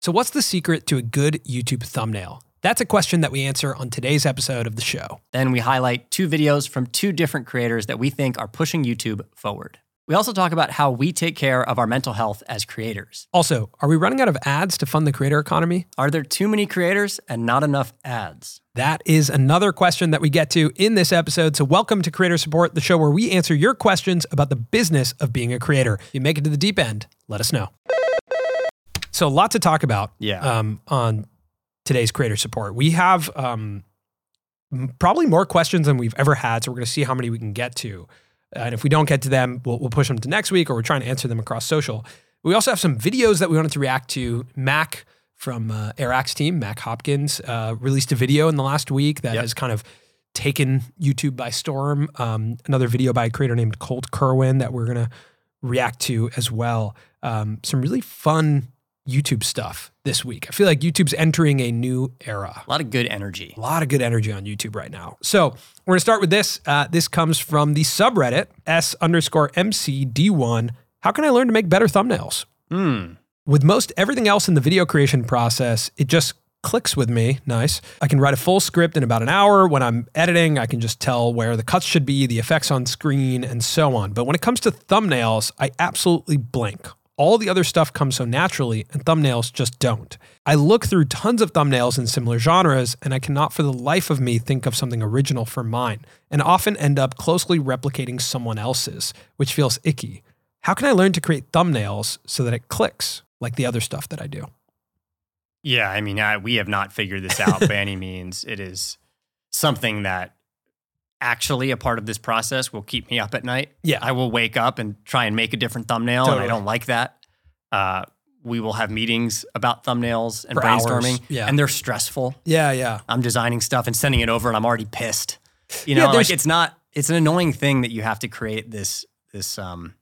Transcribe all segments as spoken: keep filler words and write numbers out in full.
So what's the secret to a good YouTube thumbnail? That's a question that we answer on today's episode of the show. Then we highlight two videos from two different creators that we think are pushing YouTube forward. We also talk about how we take care of our mental health as creators. Also, are we running out of ads to fund the creator economy? Are there too many creators and not enough ads? That is another question that we get to in this episode. So welcome to Creator Support, the show where we answer your questions about the business of being a creator. If you make it to the deep end, let us know. So a lot to talk about Yeah. um, on today's Creator Support. We have um, probably more questions than we've ever had, so we're going to see how many we can get to. And if we don't get to them, we'll, we'll push them to next week, or we're trying to answer them across social. We also have some videos that we wanted to react to. Mac from uh, Airax team, Mac Hopkins, uh, released a video in the last week that Yep. has kind of taken YouTube by storm. Um, another video by a creator named Colt Kerwin that we're going to react to as well. Um, some really fun YouTube stuff this week. I feel like YouTube's entering a new era. A lot of good energy. A lot of good energy on YouTube right now. So we're gonna start with this. Uh, this comes from the subreddit, S underscore M C D one. How can I learn to make better thumbnails? Hmm. With most everything else in the video creation process, it just clicks with me. Nice. I can write a full script in about an hour. When I'm editing, I can just tell where the cuts should be, the effects on screen, and so on. But when it comes to thumbnails, I absolutely blank. All the other stuff comes so naturally, and thumbnails just don't. I look through tons of thumbnails in similar genres, and I cannot for the life of me think of something original for mine, and often end up closely replicating someone else's, which feels icky. How can I learn to create thumbnails so that it clicks like the other stuff that I do? Yeah, I mean, I, we have not figured this out by any means. It is something that actually a part of this process will keep me up at night. Yeah. I will wake up and try and make a different thumbnail, Totally. and I don't like that. Uh, we will have meetings about thumbnails and For hours. brainstorming, Yeah. and they're stressful. Yeah, yeah. I'm designing stuff and sending it over, and I'm already pissed. You Yeah, know, there's- like it's not. It's an annoying thing that you have to create this this um,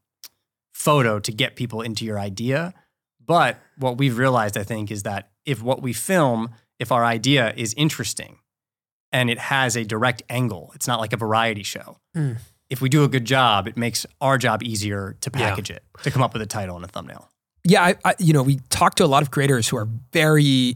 photo to get people into your idea. But what we've realized, I think, is that if what we film, if our idea is interesting, and it has a direct angle, it's not like a variety show. Mm. If we do a good job, it makes our job easier to Yeah. package it, to come up with a title and a thumbnail. Yeah, I, I, you know, we talk to a lot of creators who are very,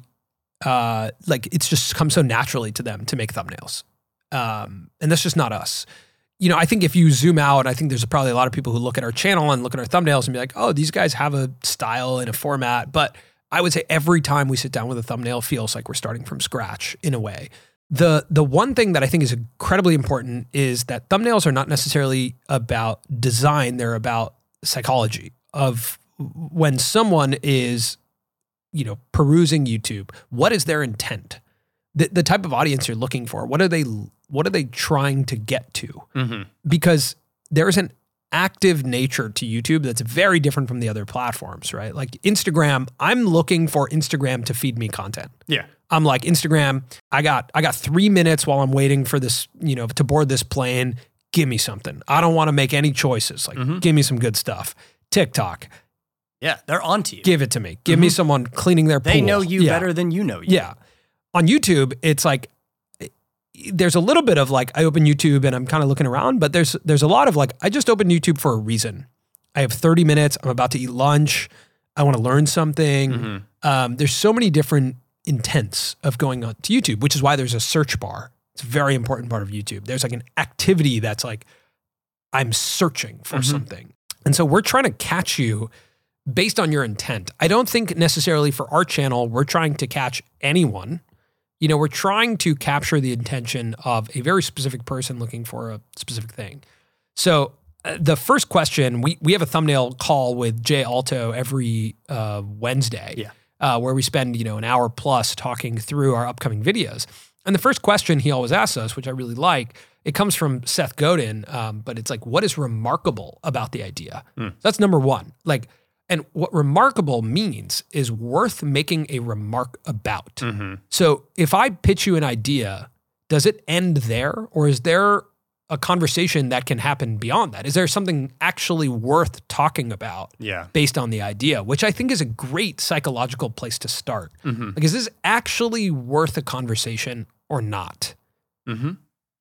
uh, like, it's just come so naturally to them to make thumbnails. Um, and that's just not us. You know, I think if you zoom out, I think there's probably a lot of people who look at our channel and look at our thumbnails and be like, oh, these guys have a style and a format. But I would say every time we sit down with a thumbnail feels like we're starting from scratch in a way. The the one thing that I think is incredibly important is that thumbnails are not necessarily about design. They're about psychology of when someone is, you know, perusing YouTube, what is their intent? The, the type of audience you're looking for, what are they what are they trying to get to? Mm-hmm. Because there's an active nature to YouTube that's very different from the other platforms, right? Like Instagram, I'm looking for Instagram to feed me content. Yeah. I'm like, Instagram, I got I got three minutes while I'm waiting for this, you know, to board this plane. Give me something. I don't want to make any choices. Like, Mhm. give me some good stuff. TikTok, Yeah, they're onto you. give it to me. Give me Mhm. someone cleaning their They pool. know you Yeah. better than you know you. Yeah. On YouTube, it's like, there's a little bit of like, I open YouTube and I'm kind of looking around, but there's there's a lot of like, I just opened YouTube for a reason. I have thirty minutes. I'm about to eat lunch. I want to learn something. Mhm. Um, there's so many different intents of going on to YouTube, which is why there's a search bar. It's a very important part of YouTube. There's like an activity that's like, I'm searching for Mhm. something. And so we're trying to catch you based on your intent. I don't think necessarily for our channel, we're trying to catch anyone. You know, we're trying to capture the intention of a very specific person looking for a specific thing. So uh, the first question, we we have a thumbnail call with Jay Alto every uh, Wednesday, Yeah. uh, where we spend, you know, an hour plus talking through our upcoming videos. And the first question he always asks us, which I really like, it comes from Seth Godin, um, but it's like, what is remarkable about the idea? Hmm. So that's number one. Like, and what remarkable means is worth making a remark about. Mhm. So if I pitch you an idea, does it end there? Or is there a conversation that can happen beyond that? Is there something actually worth talking about Yeah. based on the idea, which I think is a great psychological place to start? Mhm. Like, is this actually worth a conversation or not? Mhm.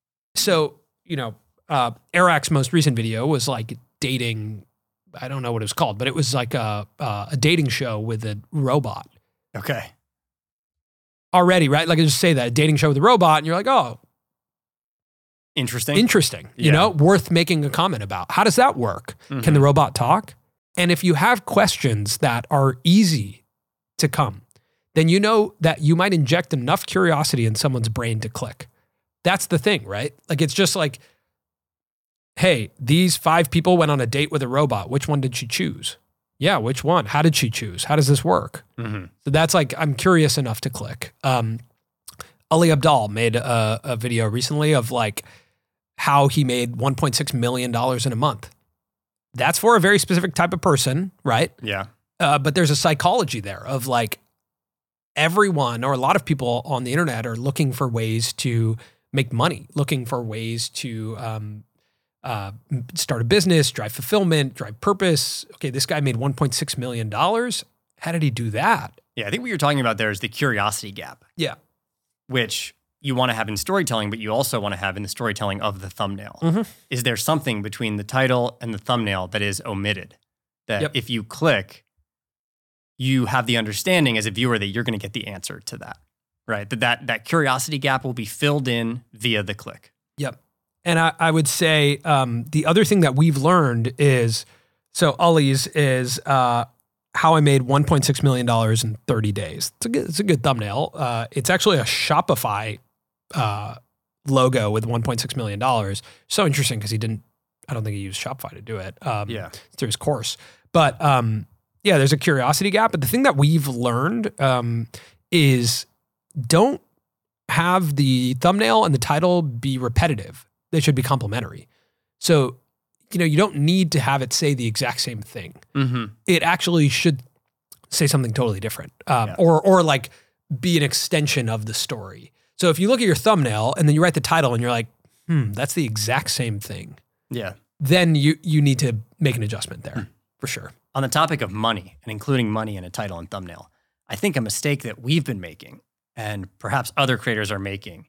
So, you know, uh, Airax's most recent video was like dating, I don't know what it was called, but it was like a, uh, a dating show with a robot. Okay. Already, right? Like I just say that, a dating show with a robot, and you're like, oh, Interesting. interesting, you Yeah. know, worth making a comment about. How does that work? Mhm. Can the robot talk? And if you have questions that are easy to come, then you know that you might inject enough curiosity in someone's brain to click. That's the thing, right? Like, it's just like, hey, these five people went on a date with a robot. Which one did she choose? Yeah, which one? How did she choose? How does this work? Mhm. So that's like, I'm curious enough to click. Um, Ali Abdaal made a, a video recently of like how he made one point six million dollars in a month. That's for a very specific type of person, right? Yeah. Uh, but there's a psychology there of like everyone or a lot of people on the internet are looking for ways to make money, looking for ways to um, uh, start a business, drive fulfillment, drive purpose. Okay, this guy made one point six million dollars. How did he do that? Yeah. I think what you're talking about there is the curiosity gap, Yeah. which you want to have in storytelling, but you also want to have in the storytelling of the thumbnail. Mhm. Is there something between the title and the thumbnail that is omitted? That Yep. if you click, you have the understanding as a viewer that you're going to get the answer to that, right? That that, that curiosity gap will be filled in via the click. Yep. And I, I would say um, the other thing that we've learned is, so Ali's is uh, how I made one point six million dollars in thirty days. It's a good, it's a good thumbnail. Uh, it's actually a Shopify uh, logo with one point six million dollars. So interesting because he didn't, I don't think he used Shopify to do it. Um, Yeah. through his course. But um, yeah, there's a curiosity gap. But the thing that we've learned um, is don't have the thumbnail and the title be repetitive. They should be complementary. So, you know, you don't need to have it say the exact same thing. Mm-hmm. It actually should say something totally different, um, Yeah. or or like be an extension of the story. So if you look at your thumbnail and then you write the title and you're like, hmm, that's the exact same thing, Yeah. then you you need to make an adjustment there for sure. On the topic of money and including money in a title and thumbnail, I think a mistake that we've been making and perhaps other creators are making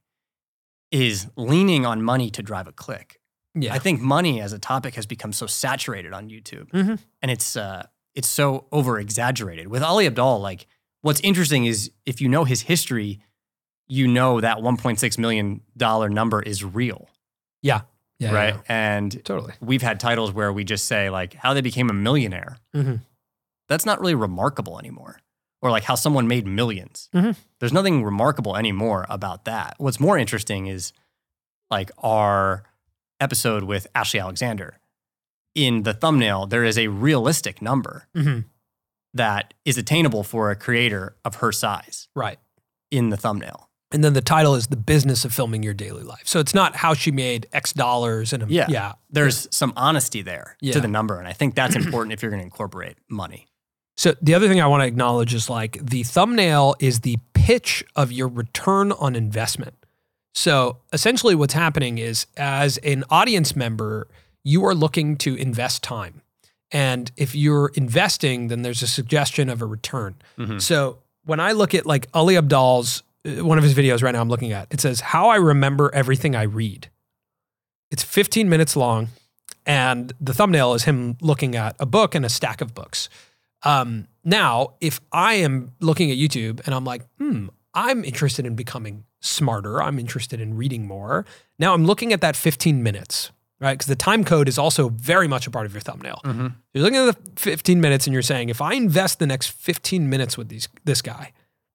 is leaning on money to drive a click. Yeah, I think money as a topic has become so saturated on YouTube, Mhm. and it's uh, it's so over exaggerated. With Ali Abdaal, like what's interesting is if you know his history, you know that one point six million dollar number is real, yeah, yeah, right? yeah. And Totally. we've had titles where we just say like how they became a millionaire. Mhm. That's not really remarkable anymore, or like how someone made 1000000s Mhm. There's nothing remarkable anymore about that. What's more interesting is like our episode with Ashley Alexander. In the thumbnail, there is a realistic number Mhm. that is attainable for a creator of her size Right. in the thumbnail. And then the title is The Business of Filming Your Daily Life. So it's not how she made X dollars and a, Yeah. yeah. There's some honesty there Yeah. to the number. And I think that's important if you're going to incorporate money. So the other thing I want to acknowledge is like the thumbnail is the pitch of your return on investment. So essentially what's happening is as an audience member, you are looking to invest time. And if you're investing, then there's a suggestion of a return. Mhm. So when I look at like Ali Abdaal's, uh, one of his videos right now I'm looking at, it says, How I Remember Everything I Read. It's fifteen minutes long. And the thumbnail is him looking at a book and a stack of books. Um, now, if I am looking at YouTube and I'm like, hmm, I'm interested in becoming smarter, I'm interested in reading more. Now I'm looking at that fifteen minutes, right? Because the time code is also very much a part of your thumbnail. Mhm. You're looking at the fifteen minutes and you're saying, if I invest the next fifteen minutes with these this guy,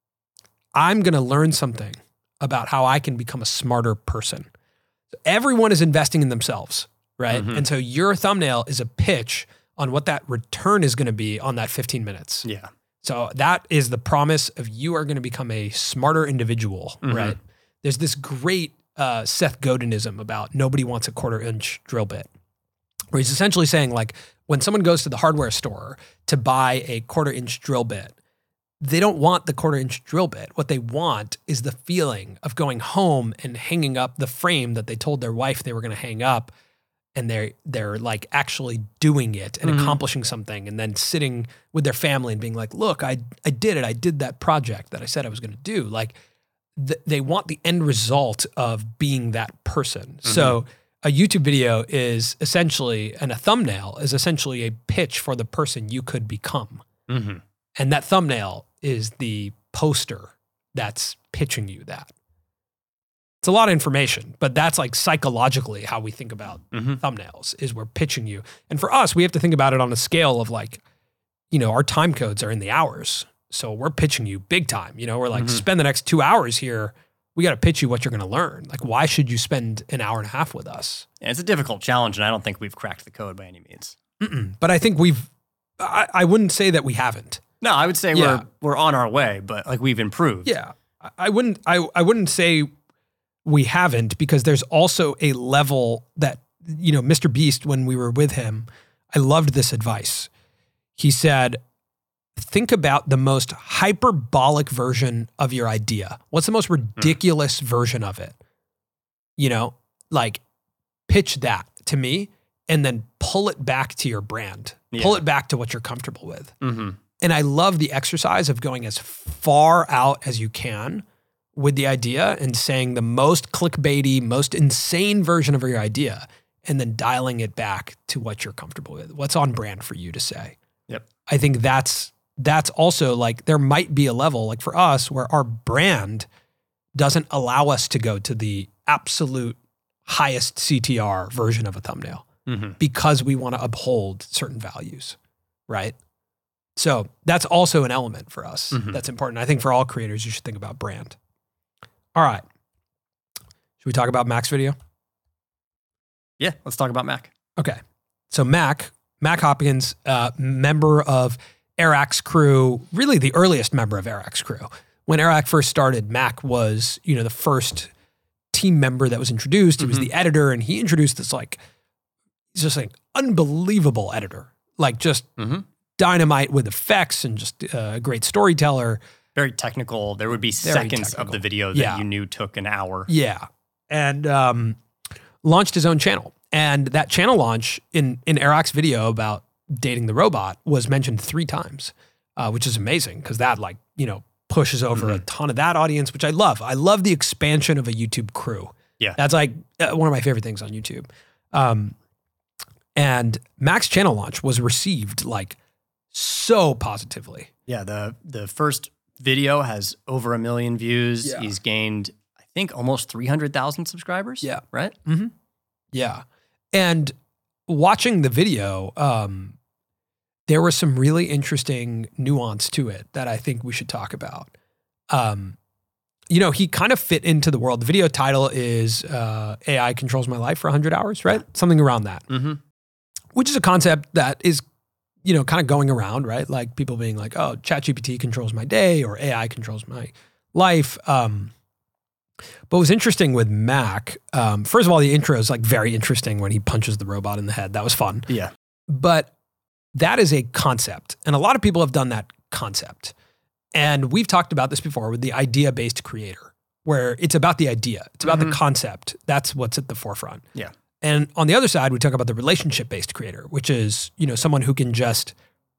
I'm going to learn something about how I can become a smarter person. Everyone is investing in themselves, right? Mhm. And so your thumbnail is a pitch on what that return is going to be on that fifteen minutes. Yeah. So that is the promise of you are going to become a smarter individual, Mhm. right? There's this great uh, Seth Godinism about nobody wants a quarter inch drill bit, where he's essentially saying like when someone goes to the hardware store to buy a quarter inch drill bit, they don't want the quarter inch drill bit. What they want is the feeling of going home and hanging up the frame that they told their wife they were going to hang up. And they're, they're like actually doing it and Mhm. accomplishing something and then sitting with their family and being like, look, I, I did it. I did that project that I said I was going to do. Like th- they want the end result of being that person. So a YouTube video is essentially, and a thumbnail is essentially a pitch for the person you could become. Mm-hmm. And that thumbnail is the poster that's pitching you that. It's a lot of information, but that's like psychologically how we think about Mm-hmm. thumbnails is we're pitching you. And for us, we have to think about it on a scale of like, you know, our time codes are in the hours. So we're pitching you big time. You know, we're like, Mhm. spend the next two hours here. We got to pitch you what you're going to learn. Like, why should you spend an hour and a half with us? And it's a difficult challenge, and I don't think we've cracked the code by any means. Mm-mm. But I think we've, I, I wouldn't say that we haven't. No, I would say Yeah. we're we're on our way, but like we've improved. Yeah. I- I wouldn't, I, I wouldn't say we haven't, because there's also a level that, you know, Mister Beast, when we were with him, I loved this advice. He said, think about the most hyperbolic version of your idea. What's the most ridiculous version of it? You know, like pitch that to me and then pull it back to your brand. Yeah. Pull it back to what you're comfortable with. Mm-hmm. And I love the exercise of going as far out as you can with the idea and saying the most clickbaity, most insane version of your idea, and then dialing it back to what you're comfortable with. What's on brand for you to say? Yep. I think that's that's also like, there might be a level like for us where our brand doesn't allow us to go to the absolute highest C T R version of a thumbnail Mm-hmm. because we want to uphold certain values, right? So that's also an element for us Mhm. that's important. I think for all creators, you should think about brand. All right. Should we talk about Mac's video? Yeah, let's talk about Mac. Okay. So Mac, Mac Hopkins, uh, member of Airac's crew, really the earliest member of Airac's crew. When Airac first started, Mac was, you know, the first team member that was introduced. He was Mhm. the editor, and he introduced this like, he's just like unbelievable editor, like just Mm-hmm. dynamite with effects and just uh, a great storyteller. Very technical. There would be Very seconds of technical. the video that Yeah. you knew took an hour. Yeah. And um, launched his own channel. And that channel launch in, in Airac's video about dating the robot was mentioned three times, uh, which is amazing because that like, you know, pushes over a Mhm. ton of that audience, which I love. I love the expansion of a YouTube crew. Yeah. That's like uh, one of my favorite things on YouTube. Um, and Mac's channel launch was received like so positively. Yeah, the the first video has over a million views. Yeah. He's gained, I think, almost three hundred thousand subscribers. Yeah. Right? Mm-hmm. Yeah. And watching the video, um, there was some really interesting nuance to it that I think we should talk about. Um, you know, he kind of fit into the world. The video title is uh, A I Controls My Life for one hundred hours, right? Something around that, Mm-hmm. which is a concept that is, you know, kind of going around, right? Like people being like, oh, ChatGPT controls my day or A I controls my life. Um, but what's interesting with Mac, um, first of all, the intro is like very interesting when he punches the robot in the head. That was fun. Yeah. But that is a concept. And a lot of people have done that concept. And we've talked about this before with the idea-based creator, where it's about the idea. It's about Mhm. the concept. That's what's at the forefront. Yeah. And on the other side, we talk about the relationship-based creator, which is, you know, someone who can just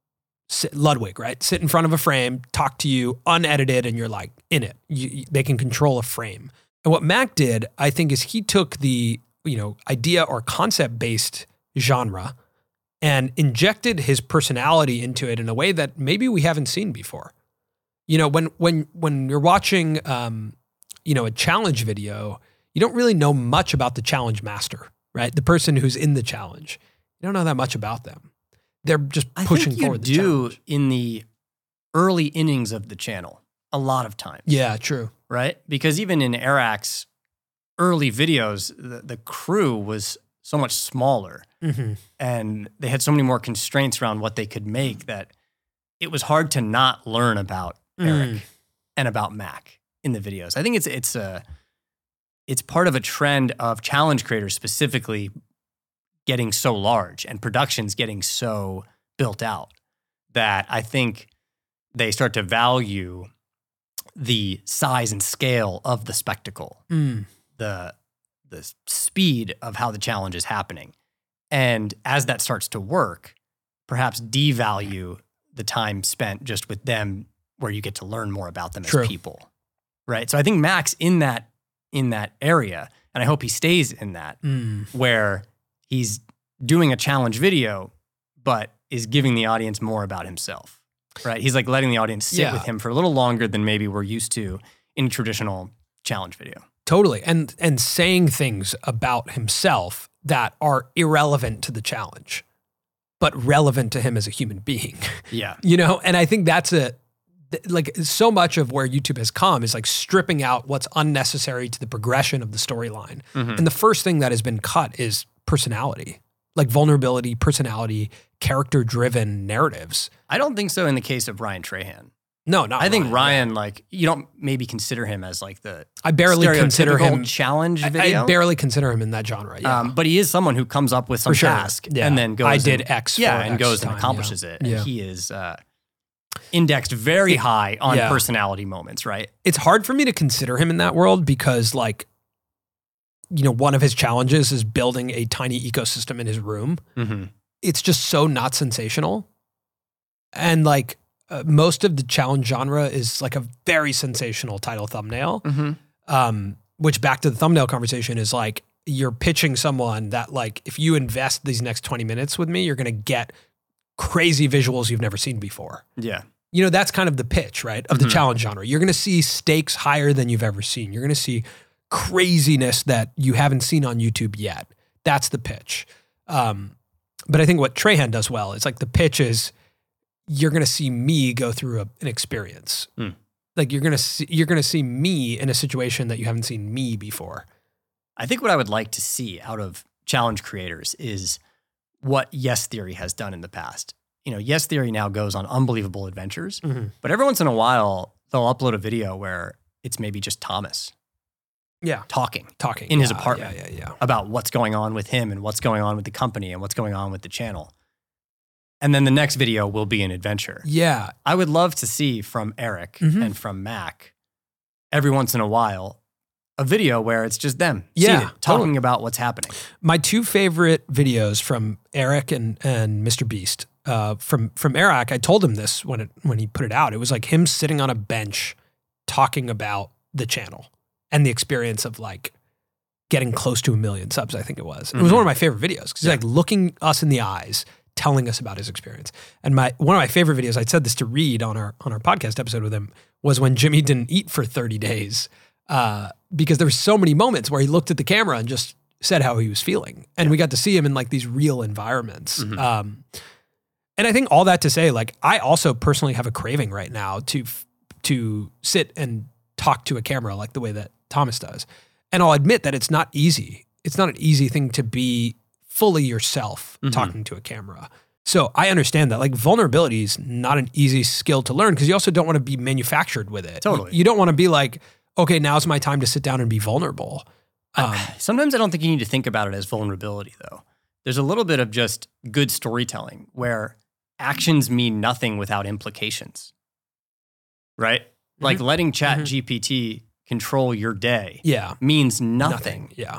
sit, Ludwig, right? Sit in front of a frame, talk to you unedited, and you're like in it. You, you- they can control a frame. And what Mac did, I think, is he took the, you know, idea or concept-based genre and injected his personality into it in a way that maybe we haven't seen before. You know, when when when you're watching, um, you know, a challenge video, you don't really know much about the challenge master, right? The person who's in the challenge. You don't know that much about them. They're just I pushing think you forward the do challenge. in the early innings of the channel a lot of times. Yeah, true. Right? Because even in Airac's early videos, the, the crew was so much smaller Mm-hmm. and they had so many more constraints around what they could make that it was hard to not learn about Eric Mm. and about Mac in the videos. I think it's it's a it's part of a trend of challenge creators specifically getting so large and productions getting so built out that I think they start to value the size and scale of the spectacle, Mm. the the speed of how the challenge is happening. And as that starts to work, perhaps devalue the time spent just with them where you get to learn more about them True. as people. Right? So I think Mac's in that in that area, and I hope he stays in that, Mm. where he's doing a challenge video, but is giving the audience more about himself. right? He's like letting the audience sit Yeah. with him for a little longer than maybe we're used to in traditional challenge video. Totally. And and saying things about himself that are irrelevant to the challenge, but relevant to him as a human being. Yeah. You know, and I think that's a th- like so much of where YouTube has come is like stripping out what's unnecessary to the progression of the storyline. Mhm. And the first thing that has been cut is personality, like vulnerability, personality, character driven narratives. I don't think so in the case of Ryan Trahan. No, not I think Ryan. Ryan, like, you don't maybe consider him as like the I barely consider stereotypical him challenge I, video. I barely consider him in that genre. Yeah. Um, but he is someone who comes up with some For sure. task Yeah. and then goes. I and- did X Yeah, for and X goes and time, accomplishes yeah. it. And Yeah. he is uh, indexed very high on yeah. personality moments, right? It's hard for me to consider him in that world because, like, you know, one of his challenges is building a tiny ecosystem in his room. Mm-hmm. It's just so not sensational. And like uh, most of the challenge genre is like a very sensational title thumbnail, Mm-hmm. um, which back to the thumbnail conversation is like, you're pitching someone that like, if you invest these next twenty minutes with me, you're going to get crazy visuals you've never seen before. Yeah. You know, that's kind of the pitch, right, of the Mhm. challenge genre. You're going to see stakes higher than you've ever seen. You're going to see craziness that you haven't seen on YouTube yet. That's the pitch. Um, but I think what Trahan does well is like the pitch is you're going to see me go through a, an experience. Hmm. Like you're going to see you're going to see me in a situation that you haven't seen me before. I think what I would like to see out of challenge creators is what Yes Theory has done in the past. You know, Yes Theory now goes on unbelievable adventures, Mm-hmm. but every once in a while they'll upload a video where it's maybe just Thomas Yeah, talking talking in his Yeah, apartment. Yeah, yeah, yeah. about what's going on with him and what's going on with the company and what's going on with the channel. And then the next video will be an adventure. Yeah, I would love to see from Eric Mhm. and from Mac every once in a while a video where it's just them Yeah, seated, talking totally. about what's happening. my two favorite videos from Eric and and Mister Beast. Uh, from from Eric, I told him this when it when he put it out. It was like him sitting on a bench talking about the channel and the experience of like getting close to a million subs. I think it was. It was Mhm. one of my favorite videos because he's like looking us in the eyes, telling us about his experience. And my one of my favorite videos, I said this to Reed on our on our podcast episode with him, was when Jimmy didn't eat for thirty days. Uh, because there were so many moments where he looked at the camera and just said how he was feeling. And we got to see him in like these real environments. Mhm. Um, and I think all that to say, like, I also personally have a craving right now to, f- to sit and talk to a camera like the way that Thomas does. And I'll admit that it's not easy. It's not an easy thing to be fully yourself Mhm. talking to a camera. So I understand that like vulnerability is not an easy skill to learn because you also don't want to be manufactured with it. Totally. You, you don't want to be like, okay, now's my time to sit down and be vulnerable. Um, Sometimes I don't think you need to think about it as vulnerability, though. There's a little bit of just good storytelling where actions mean nothing without implications, right? Like letting Chat Mhm. G P T control your day yeah. means nothing, Yeah.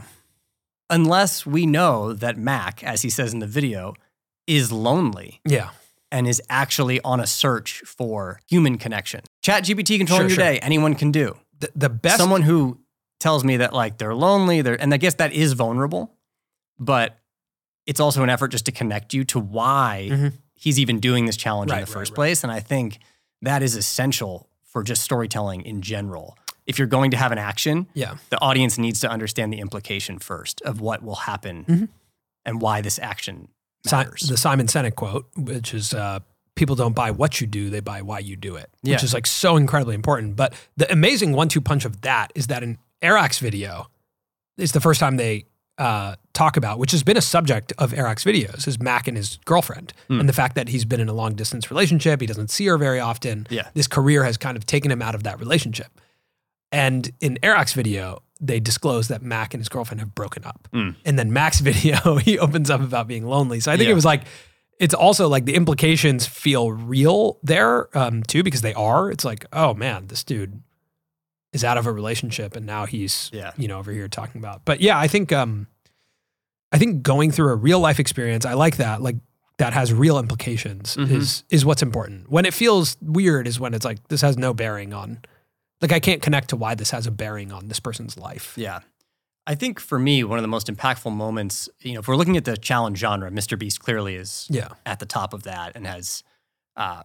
unless we know that Mac, as he says in the video, is lonely Yeah. and is actually on a search for human connection. Chat G P T controlling Sure, your sure. day, anyone can do. The, the best. Someone who tells me that like they're lonely, they're, and I guess that is vulnerable, but it's also an effort just to connect you to why Mhm. he's even doing this challenge in Right, the right, first right. place. And I think that is essential for just storytelling in general. If you're going to have an action, Yeah. the audience needs to understand the implication first of what will happen Mhm. and why this action Si- matters. the Simon Sinek quote, which is uh, people don't buy what you do, they buy why you do it, Yeah. which is like so incredibly important. But the amazing one two punch of that is that in Eric's video is the first time they uh, talk about, which has been a subject of Eric's videos, is Mac and his girlfriend Hmm. and the fact that he's been in a long distance relationship. He doesn't see her very often. Yeah. This career has kind of taken him out of that relationship. And in Eric's video, they disclose that Mac and his girlfriend have broken up. Mm. And then Mac's video, he opens up about being lonely. So I think Yeah. it was like, it's also like the implications feel real there um, too, because they are. It's like, oh man, this dude is out of a relationship and now he's, Yeah. you know, over here talking about. But yeah, I think, um, I think going through a real life experience, I like that. Like that has real implications Mhm. is is what's important. When it feels weird is when it's like, this has no bearing on, like I can't connect to why this has a bearing on this person's life. Yeah. I think for me, one of the most impactful moments, you know, if we're looking at the challenge genre, Mister Beast clearly is Yeah. at the top of that and has uh,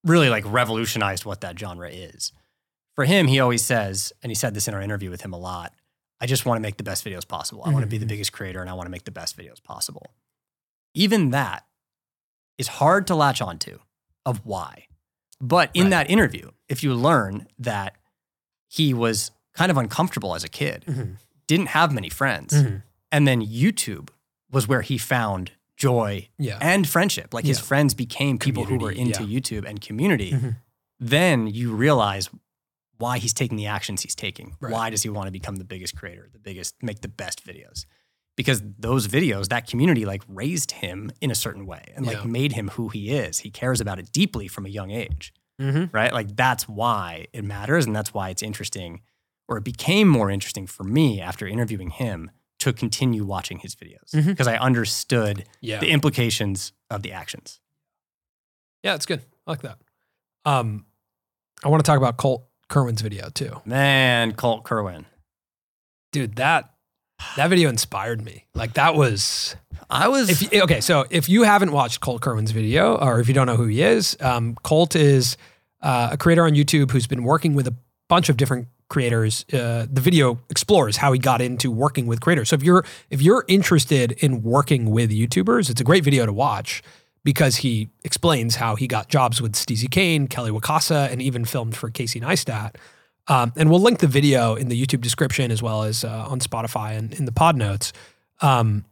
really like revolutionized what that genre is. For him, he always says, and he said this in our interview with him a lot, I just want to make the best videos possible. I mm-hmm. want to be the biggest creator and I want to make the best videos possible. Even that is hard to latch onto of why. But in right. that interview, if you learn that he was kind of uncomfortable as a kid, mm-hmm. didn't have many friends, mm-hmm. and then YouTube was where he found joy yeah. and friendship. Like yeah. his friends became people community, who were into yeah. YouTube and community. Mm-hmm. Then you realize why he's taking the actions he's taking. Right. Why does he want to become the biggest creator, the biggest, make the best videos? Because those videos, that community like raised him in a certain way and like yeah. made him who he is. He cares about it deeply from a young age, mm-hmm. right? Like that's why it matters. And that's why it's interesting, or it became more interesting for me after interviewing him to continue watching his videos because mm-hmm. I understood yeah. the implications of the actions. Yeah, it's good. I like that. Um, I want to talk about Colt Kirwan's video too. Man, Colt Kirwan. Dude, that that video inspired me. Like that was I was if you, okay, so if you haven't watched Colt Kirwan's video or if you don't know who he is, um, Colt is uh, a creator on YouTube who's been working with a bunch of different creators. Uh, the video explores how he got into working with creators. So if you're if you're interested in working with YouTubers, it's a great video to watch because he explains how he got jobs with Steezy Kane, Kelly Wakasa, and even filmed for Casey Neistat. Um, and we'll link the video in the YouTube description as well as uh, on Spotify and in the pod notes. Um,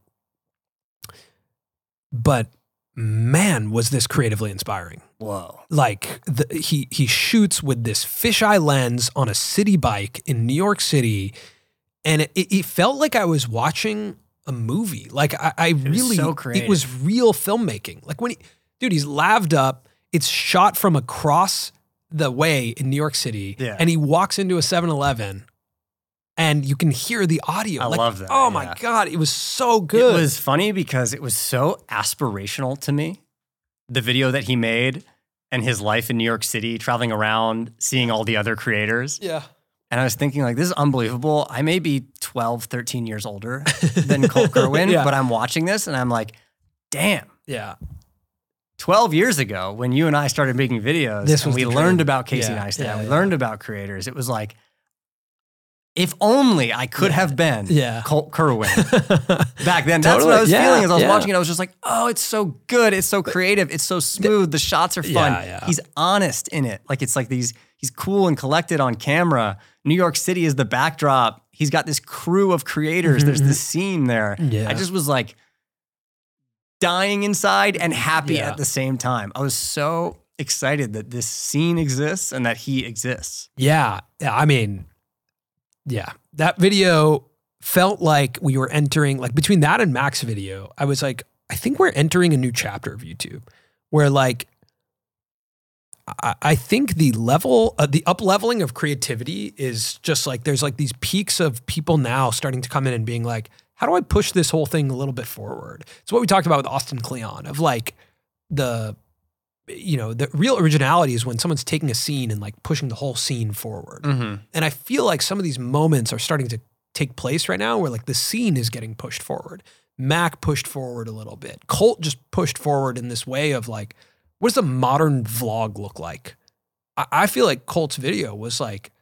but man, was this creatively inspiring. Whoa. Like the, he he shoots with this fisheye lens on a city bike in New York City. And it, it felt like I was watching a movie. Like I, I really, so it was real filmmaking. Like when he, dude, he's laved up. It's shot from across the way in New York City. Yeah. And he walks into a seven eleven and you can hear the audio. I like, love that. Oh yeah. my God. It was so good. It was funny because it was so aspirational to me. The video that he made and his life in New York City, traveling around, seeing all the other creators. Yeah. And I was thinking like, this is unbelievable. I may be twelve, thirteen years older than Colt Kirwan, yeah. but I'm watching this and I'm like, damn. Yeah. twelve years ago when you and I started making videos this and we learned dream. about Casey yeah. Neistat, yeah, we yeah. learned about creators, it was like, if only I could yeah. have been yeah. Colt Kirwan back then. That's totally. what I was yeah. feeling as I was yeah. watching it. I was just like, oh, it's so good. It's so creative. It's so smooth. The shots are fun. Yeah, yeah. He's honest in it. Like it's like these, he's cool and collected on camera. New York City is the backdrop. He's got this crew of creators. Mm-hmm. There's this scene there. Yeah. I just was like dying inside and happy yeah. at the same time. I was so excited that this scene exists and that he exists. Yeah. Yeah. I mean, yeah, that video felt like we were entering, like between that and Mac's video, I was like, I think we're entering a new chapter of YouTube where like, I, I think the level, uh, the up leveling of creativity is just like, there's like these peaks of people now starting to come in and being like, how do I push this whole thing a little bit forward? It's what we talked about with Austin Kleon of like the, you know, the real originality is when someone's taking a scene and like pushing the whole scene forward. Mm-hmm. And I feel like some of these moments are starting to take place right now where like the scene is getting pushed forward. Mac pushed forward a little bit. Colt just pushed forward in this way of like, what does a modern vlog look like? I, I feel like Colt's video was like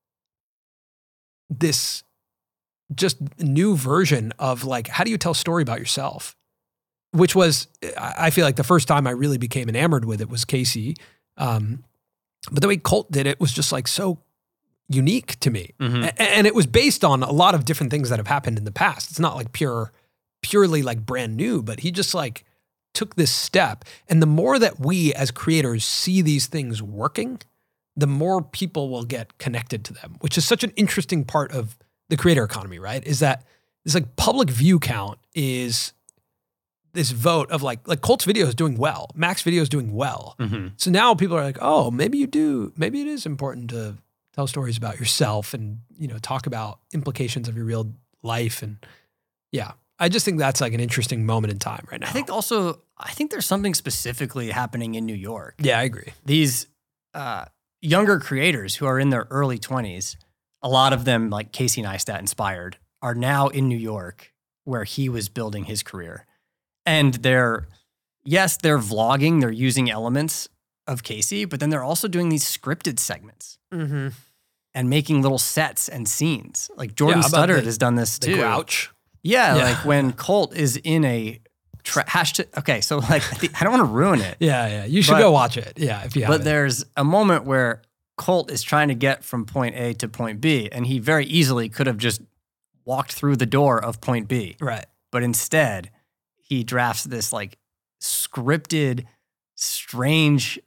this just new version of like, how do you tell a story about yourself? Which was, I feel like the first time I really became enamored with it was Casey. Um, but the way Colt did it was just like so unique to me. Mm-hmm. A- and it was based on a lot of different things that have happened in the past. It's not like pure, purely like brand new, but he just like took this step. And the more that we as creators see these things working, the more people will get connected to them, which is such an interesting part of the creator economy, right? Is that this like public view count is this vote of like, like Colt's video is doing well. Mac's video is doing well. Mm-hmm. So now people are like, oh, maybe you do, maybe it is important to tell stories about yourself and, you know, talk about implications of your real life. And yeah, I just think that's like an interesting moment in time right now. I think also, I think there's something specifically happening in New York. Yeah, I agree. These uh, younger creators who are in their early twenties, a lot of them like Casey Neistat inspired, are now in New York where he was building his career. And they're, yes, they're vlogging, they're using elements of Casey, but then they're also doing these scripted segments Mm-hmm. and making little sets and scenes. Like Jordan Yeah, how about Studdard the- has done this The too. Grouch. Yeah, Yeah. like when Colt is in a tra- hashtag. Okay, so like I, think, I don't want to ruin it, Yeah, yeah. You should But- go watch it. Yeah, if you but haven't. there's a moment where Colt is trying to get from point A to point B, and he very easily could have just walked through the door of point B. Right. But instead, he drafts this like scripted, strange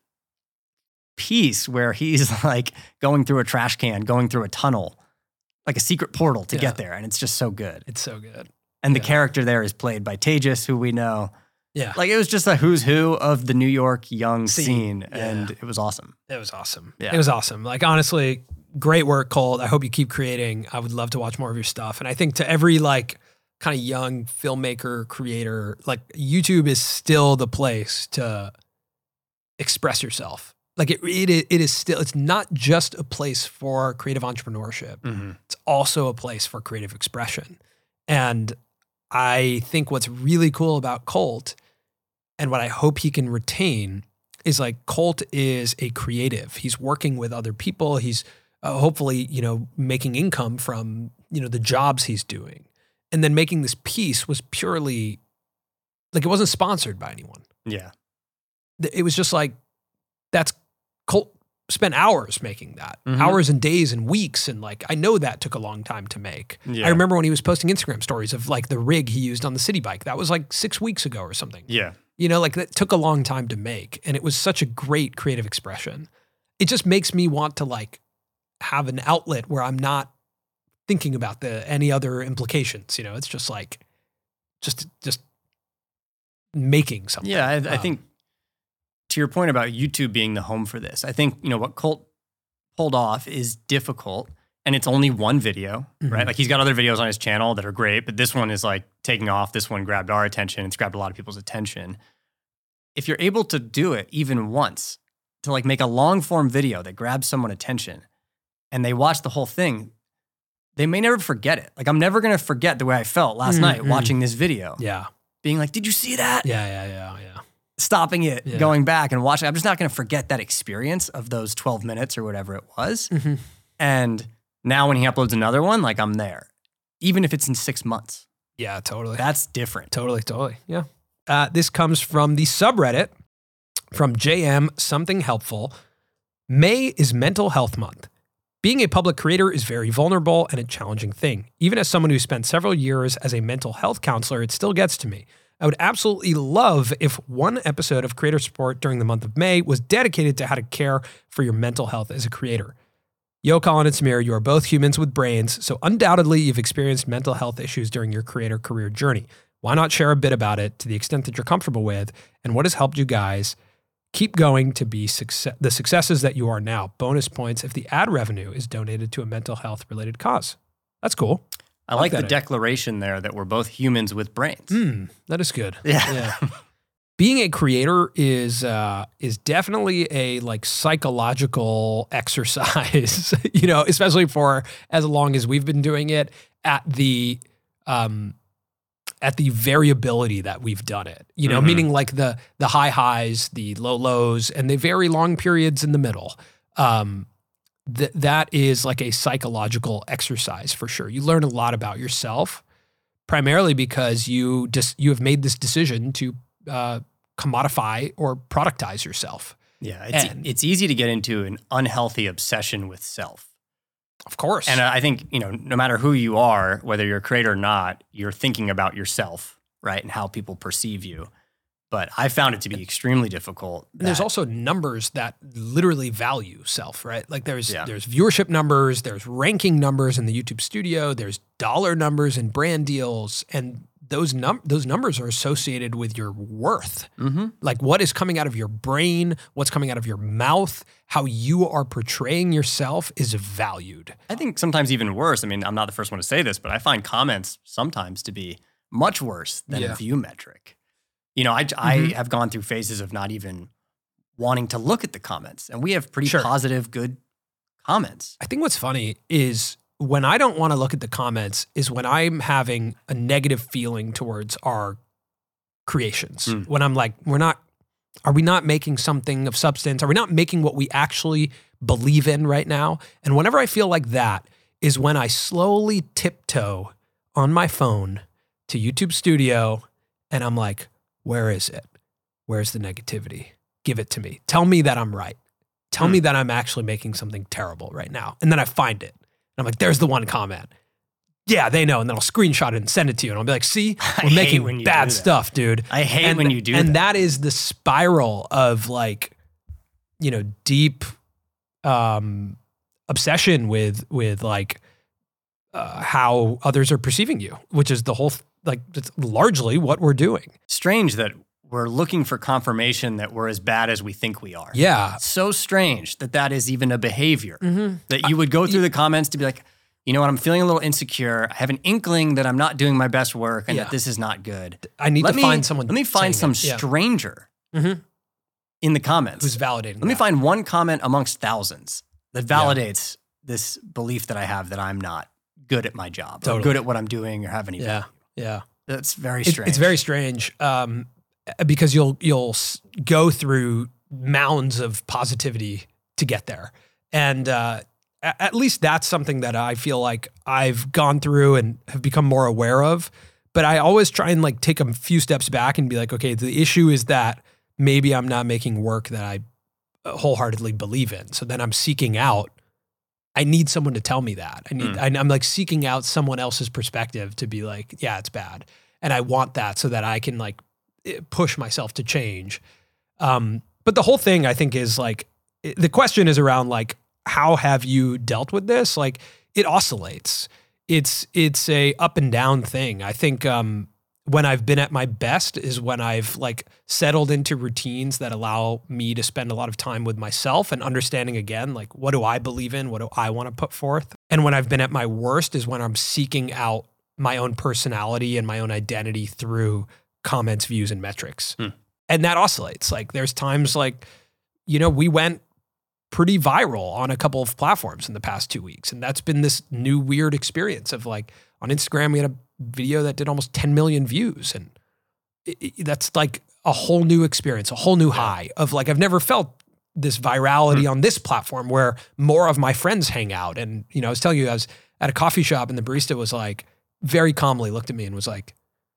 piece where he's like going through a trash can, going through a tunnel, like a secret portal to Yeah. get there. And it's just so good. It's so good. And the Yeah. character there is played by Tejas, who we know. Yeah. Like it was just a who's who of the New York young Scene. scene. Yeah. And it was awesome. It was awesome. Yeah. It was awesome. Like, honestly, great work, Colt. I hope you keep creating. I would love to watch more of your stuff. And I think to every like kind of young filmmaker, creator, like YouTube is still the place to express yourself. Like it, it, i- it is still, it's not just a place for creative entrepreneurship. Mm-hmm. It's also a place for creative expression. And I think what's really cool about Colt and what I hope he can retain is like Colt is a creative. He's working with other people. He's uh, hopefully, you know, making income from, you know, the jobs he's doing. And then making this piece was purely like, it wasn't sponsored by anyone. Yeah. Th- It was just like, that's Colt spent hours making that, Mhm. hours and days and weeks. And like, I know that took a long time to make. Yeah. I remember when he was posting Instagram stories of like the rig he used on the city bike. That was like six weeks ago or something. Yeah. You know, like that took a long time to make. And it was such a great creative expression. It just makes me want to like have an outlet where I'm not thinking about the any other implications. You know, it's just like just just making something. Yeah. I, I Um, think to your point about YouTube being the home for this, I think, you know, what Colt pulled off is difficult. And it's only one video, right? Mhm. Like he's got other videos on his channel that are great, but this one is like taking off. This one grabbed our attention. It's grabbed a lot of people's attention. If you're able to do it even once, to like make a long form video that grabs someone's attention and they watch the whole thing, they may never forget it. Like I'm never going to forget the way I felt last Mm, night mm. watching this video, Yeah. being like, did you see that? Yeah. Yeah. Yeah. Yeah. Stopping it, Yeah. going back and watching. I'm just not going to forget that experience of those twelve minutes or whatever it was. Mhm. And now when he uploads another one, like I'm there, even if it's in six months. Yeah. Totally. That's different. Totally, totally. Yeah. Uh, this comes from the subreddit from J M Something Helpful. May is Mental Health Month. Being a public creator is very vulnerable and a challenging thing. Even as someone who spent several years as a mental health counselor, it still gets to me. I would absolutely love if one episode of Creator Support during the month of May was dedicated to how to care for your mental health as a creator. Yo, Colin and Samir, you are both humans with brains, so undoubtedly you've experienced mental health issues during your creator career journey. Why not share a bit about it to the extent that you're comfortable with, and what has helped you guys keep going to be success- the successes that you are now? Bonus points if the ad revenue is donated to a mental health related cause. That's cool. I like that the idea. declaration there that we're both humans with brains. Hmm, that is good. Yeah. Yeah. Being a creator is uh, is definitely a like psychological exercise, you know, especially for as long as we've been doing it at the um, at the variability that we've done it. You know, Mhm. meaning like the the high highs, the low lows, and the very long periods in the middle. Um, th- that is like a psychological exercise for sure. You learn a lot about yourself, primarily because you just you have made this decision to uh, commodify or productize yourself. Yeah. It's, And- it's easy to get into an unhealthy obsession with self. Of course. And I think, you know, no matter who you are, whether you're a creator or not, you're thinking about yourself, right? And how people perceive you. But I found it to be extremely difficult. And there's that- also numbers that literally value self, right? Like there's Yeah. there's viewership numbers, there's ranking numbers in the YouTube studio, there's dollar numbers in brand deals, and those num those numbers are associated with your worth. Mhm. Like what is coming out of your brain, what's coming out of your mouth, how you are portraying yourself is valued. I think sometimes even worse. I mean, I'm not the first one to say this, but I find comments sometimes to be much worse than Yeah. a view metric. You know, I, I Mhm. have gone through phases of not even wanting to look at the comments, and we have pretty Sure. positive, good comments. I think what's funny is when I don't want to look at the comments is when I'm having a negative feeling towards our creations. Mm. When I'm like, we're not Are we not making something of substance? Are we not making what we actually believe in right now? And whenever I feel like that is when I slowly tiptoe on my phone to YouTube Studio and I'm like, where is it? Where's the negativity? Give it to me. Tell me that I'm right. Tell hmm. me that I'm actually making something terrible right now. And then I find it. And I'm like, there's the one comment. Yeah, they know. And then I'll screenshot it and send it to you. And I'll be like, see, we're making bad stuff, dude. I hate and, when you do and that. And that is the spiral of like, you know, deep um, obsession with, with like uh, how others are perceiving you, which is the whole, like, it's largely what we're doing. Strange that we're looking for confirmation that we're as bad as we think we are. Yeah. So strange that that is even a behavior. Mm-hmm. That you would go through the comments to be like, you know what, I'm feeling a little insecure. I have an inkling that I'm not doing my best work and yeah. that this is not good. I need let to me, find someone. Let me find some it. Yeah. stranger mm-hmm. in the comments. Who's validating Let that. me find one comment amongst thousands that validates yeah. this belief that I have that I'm not good at my job totally. or good at what I'm doing or have any yeah. value. Yeah. That's very strange. It, it's very strange um, because you'll you'll go through mounds of positivity to get there. And uh, at least that's something that I feel like I've gone through and have become more aware of. But I always try and like take a few steps back and be like, okay, the issue is that maybe I'm not making work that I wholeheartedly believe in. So then I'm seeking out, I need someone to tell me that. I need, mm. I, I'm like seeking out someone else's perspective to be like, yeah, it's bad. And I want that so that I can like push myself to change. Um, but the whole thing I think is like, the question is around like, how have you dealt with this? Like it oscillates. It's, it's a up and down thing. I think, um, when I've been at my best is when I've like settled into routines that allow me to spend a lot of time with myself and understanding again, like, what do I believe in? What do I want to put forth? And when I've been at my worst is when I'm seeking out my own personality and my own identity through comments, views, and metrics. Hmm. And that oscillates. Like there's times like, you know, we went pretty viral on a couple of platforms in the past two weeks. And that's been this new weird experience of like on Instagram, we had a video that did almost ten million views. And it, it, that's like a whole new experience, a whole new high of like, I've never felt this virality hmm. on this platform where more of my friends hang out. And, you know, I was telling you, I was at a coffee shop and the barista was like, very calmly looked at me and was like,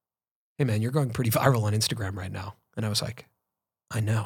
hey man, you're going pretty viral on Instagram right now. And I was like, I know.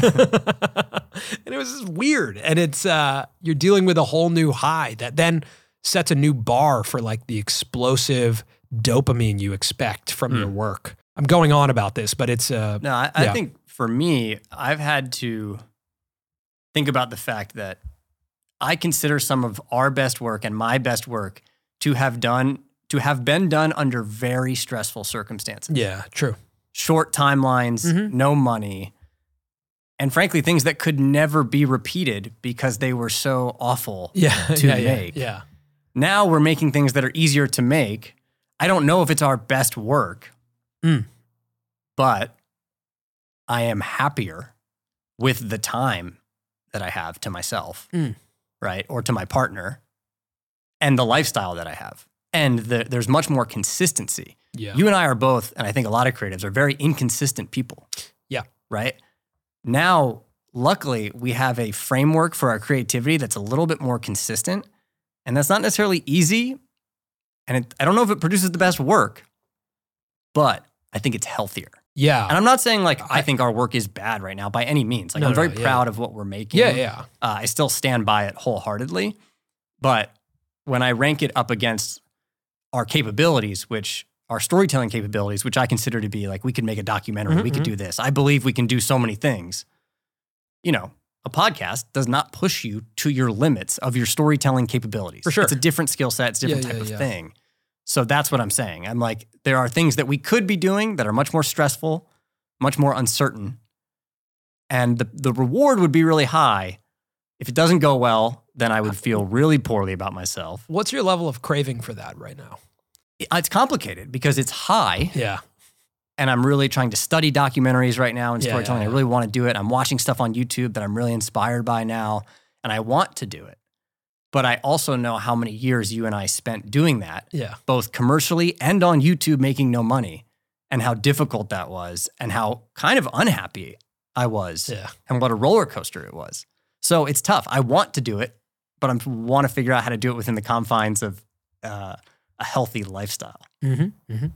And it was just weird. And it's, uh, you're dealing with a whole new high that then sets a new bar for like the explosive dopamine you expect from mm. your work. I'm going on about this, but it's, uh, no, I, yeah. I think for me, I've had to think about the fact that I consider some of our best work and my best work to have done to have been done under very stressful circumstances. Yeah, true. Short timelines, mm-hmm. no money, and frankly, things that could never be repeated because they were so awful yeah, to yeah, make. Yeah, yeah. Now we're making things that are easier to make. I don't know if it's our best work, mm. but I am happier with the time that I have to myself, mm. right? Or to my partner, and the lifestyle that I have. And the, there's much more consistency. Yeah. You and I are both, and I think a lot of creatives are very inconsistent people. Yeah. Right? Now, luckily, we have a framework for our creativity that's a little bit more consistent. And that's not necessarily easy. And it, I don't know if it produces the best work, but I think it's healthier. Yeah. And I'm not saying like, I, I think our work is bad right now by any means. Like, no, I'm very no, proud yeah. of what we're making. Yeah, yeah. Uh, I still stand by it wholeheartedly. But when I rank it up against our capabilities, which our storytelling capabilities, which I consider to be like, we could make a documentary, mm-hmm. we could do this. I believe we can do so many things. You know, a podcast does not push you to your limits of your storytelling capabilities. For sure. It's a different skill set. It's a different yeah, type yeah, of yeah. thing. So that's what I'm saying. I'm like, there are things that we could be doing that are much more stressful, much more uncertain. And the, the reward would be really high. If it doesn't go well, then I would feel really poorly about myself. What's your level of craving for that right now? It's complicated because it's high. Yeah. And I'm really trying to study documentaries right now and Yeah, storytelling. yeah, yeah. I really want to do it. I'm watching stuff on YouTube that I'm really inspired by now, and I want to do it. But I also know how many years you and I spent doing that, Yeah. both commercially and on YouTube making no money, and how difficult that was, and how kind of unhappy I was Yeah. and what a roller coaster it was. So it's tough. I want to do it, but I want to figure out how to do it within the confines of uh, a healthy lifestyle. Mm-hmm. Mm-hmm.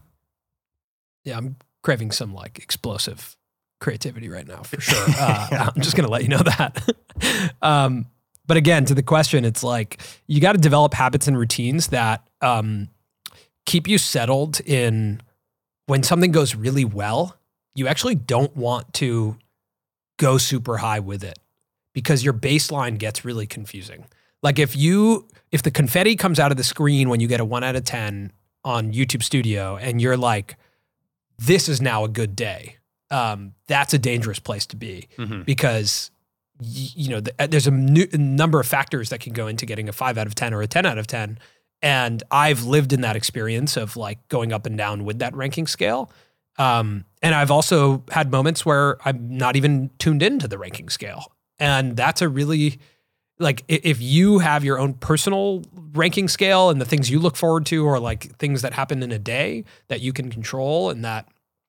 Yeah, I'm craving some like explosive creativity right now for sure. Uh, Yeah. I'm just going to let you know that. um, but again, to the question, it's like you got to develop habits and routines that um, keep you settled in when something goes really well, you actually don't want to go super high with it because your baseline gets really confusing. Like if you, if the confetti comes out of the screen when you get a one out of ten on YouTube Studio and you're like, this is now a good day. Um, that's a dangerous place to be Mm-hmm. because y- you know, the, there's a, new, a number of factors that can go into getting a five out of ten or a ten out of ten. And I've lived in that experience of like going up and down with that ranking scale. Um, and I've also had moments where I'm not even tuned into the ranking scale. And that's a really, like, i- if you have your own personal ranking scale and the things you look forward to or like things that happen in a day that you can control and that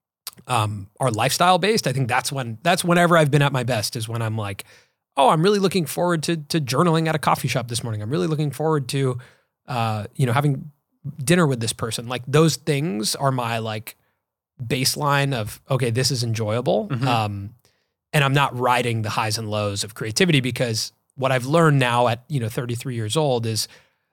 um, are lifestyle based, I think that's when, that's whenever I've been at my best is when I'm like, oh, I'm really looking forward to, to journaling at a coffee shop this morning. I'm really looking forward to, uh, you know, having dinner with this person. Like those things are my like baseline of, okay, this is enjoyable. Mhm. Um, and I'm not riding the highs and lows of creativity because what I've learned now at, you know, thirty-three years old is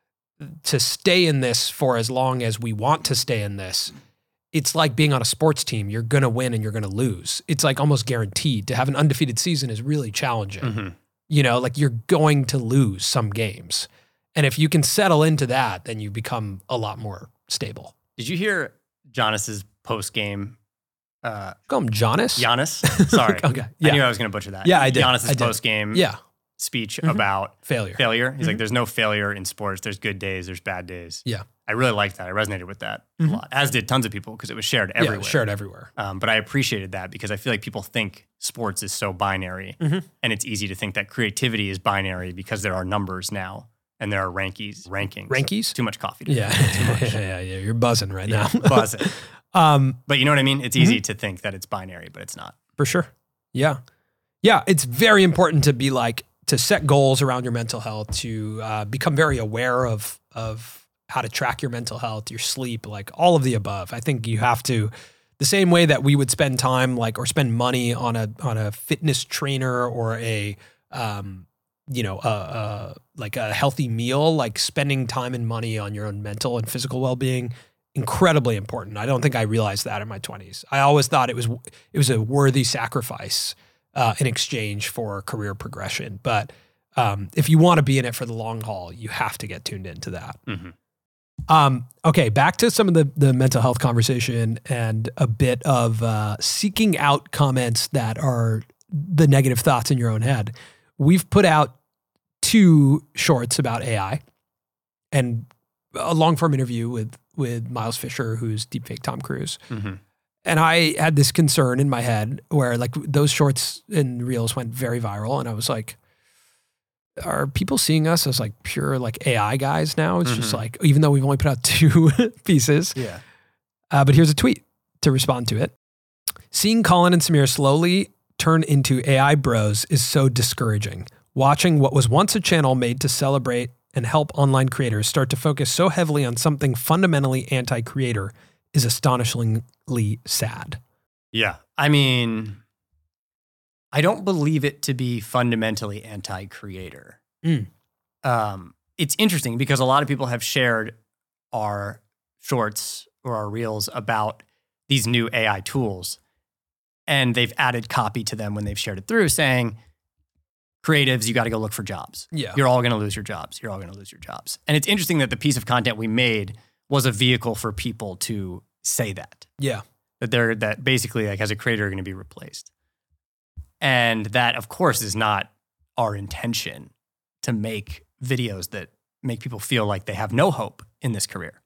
to stay in this for as long as we want to stay in this. It's like being on a sports team. You're going to win and you're going to lose. It's like almost guaranteed. To have an undefeated season is really challenging. Mm-hmm. You know, like you're going to lose some games. And if you can settle into that, then you become a lot more stable. Did you hear Giannis's post game? Uh, Call him Giannis? Giannis, sorry, Okay. I Yeah. knew I was going to butcher that. Yeah, I did. Giannis's I did. post game Yeah. speech Mhm. about Failure. failure. He's Mhm. like, "There's no failure in sports. There's good days. There's bad days." Yeah. I really liked that. I resonated with that Mhm. a lot, as did tons of people because it was shared Yeah, everywhere. shared everywhere. Um, but I appreciated that because I feel like people think sports is so binary, Mhm. and it's easy to think that creativity is binary because there are numbers now and there are rankings. Rankings. Rankies? Too much coffee. Today. Yeah. Too much. yeah, yeah. You're buzzing right Yeah, now. buzz it. um, But you know what I mean? It's easy to think that it's binary, but it's not. For sure. Yeah. Yeah. It's very important to be like, to set goals around your mental health, to uh, become very aware of, of how to track your mental health, your sleep, like all of the above. I think you have to, the same way that we would spend time like, or spend money on a, on a fitness trainer or a, um, you know, uh, uh, like a healthy meal, like spending time and money on your own mental and physical well-being, incredibly important. I don't think I realized that in my twenties. I always thought it was it was a worthy sacrifice uh, in exchange for career progression. But um, if you want to be in it for the long haul, you have to get tuned into that. Mm-hmm. Um, okay, back to some of the the mental health conversation and a bit of uh, seeking out comments that are the negative thoughts in your own head. We've put out two shorts about A I and a long form interview with with Miles Fisher, who's deepfake Tom Cruise. Mm-hmm. And I had this concern in my head where like those shorts and reels went very viral. And I was like, are people seeing us as like pure like A I guys now? It's just Mhm. like, even though we've only put out two pieces. Yeah. Uh, but here's a tweet to respond to it. Seeing Colin and Samir slowly turn into A I bros is so discouraging. Watching what was once a channel made to celebrate and help online creators start to focus so heavily on something fundamentally anti-creator is astonishingly sad. Yeah. I mean, I don't believe it to be fundamentally anti-creator. Mm. Um, it's interesting because a lot of people have shared our shorts or our reels about these new A I tools, and they've added copy to them when they've shared it through saying, creatives, you got to go look for jobs. Yeah. You're all going to lose your jobs. You're all going to lose your jobs. And it's interesting that the piece of content we made was a vehicle for people to say that. Yeah. That they're that basically like as a creator are going to be replaced. And that of course is not our intention to make videos that make people feel like they have no hope in this career.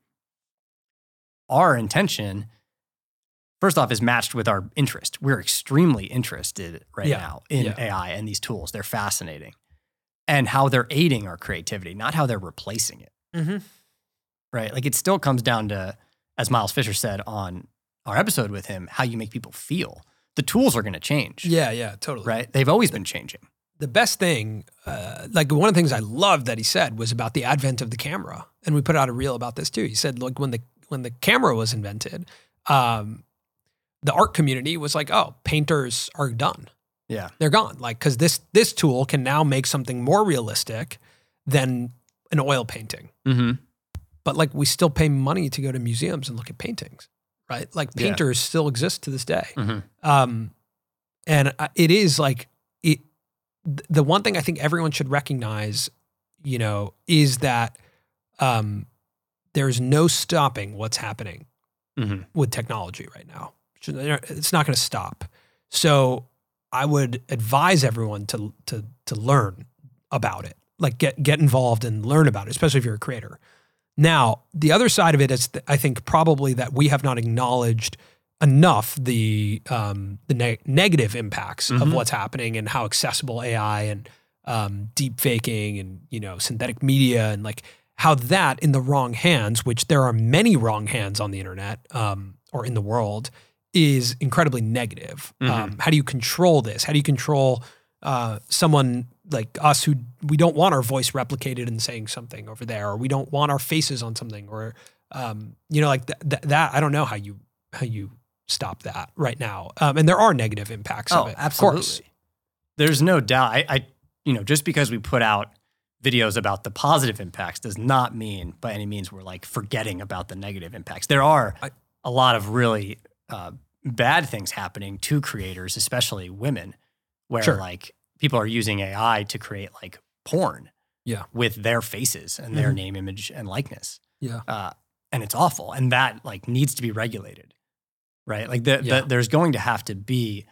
Our intention, first off, is matched with our interest. We're extremely interested right Yeah. now in Yeah. A I and these tools. They're fascinating. And how they're aiding our creativity, not how they're replacing it. Mm-hmm. Right? Like it still comes down to, as Miles Fisher said on our episode with him, how you make people feel. the tools are going to change. Yeah, yeah, totally. Right? They've always been changing. The best thing, uh, like one of the things I loved that he said was about the advent of the camera. And we put out a reel about this too. He said, like when the when the camera was invented, um, the art community was like, oh, painters are done. Yeah. They're gone. Like, because this this tool can now make something more realistic than an oil painting. Mm-hmm. But like we still pay money to go to museums and look at paintings, right? Like painters yeah. still exist to this day. Mm-hmm. Um, and it is like, it. the one thing I think everyone should recognize, you know, is that um, there's no stopping what's happening mm-hmm. with technology right now. It's not going to stop. So I would advise everyone to to to learn about it, like get get involved and learn about it, especially if you're a creator. Now, the other side of it is, th- I think, probably that we have not acknowledged enough the um, the ne- negative impacts mm-hmm. of what's happening and how accessible A I and um, deep faking and, you know, synthetic media and like how that in the wrong hands, which there are many wrong hands on the internet um, or in the world, is incredibly negative. Mm-hmm. Um, how do you control this? How do you control uh, someone like us who we don't want our voice replicated and saying something over there, or we don't want our faces on something, or um, you know, like th- th- that. I don't know how you how you stop that right now. Um, and there are negative impacts oh, of it. Absolutely. Of course. There's no doubt. I, I, you know, just because we put out videos about the positive impacts does not mean by any means we're like forgetting about the negative impacts. There are I, a lot of really uh, bad things happening to creators, especially women, where sure. like people are using A I to create like porn yeah. with their faces and their mm-hmm. name, image, and likeness. Yeah. Uh, and it's awful. And that like needs to be regulated, right? Like the, yeah. the, there's going to have to be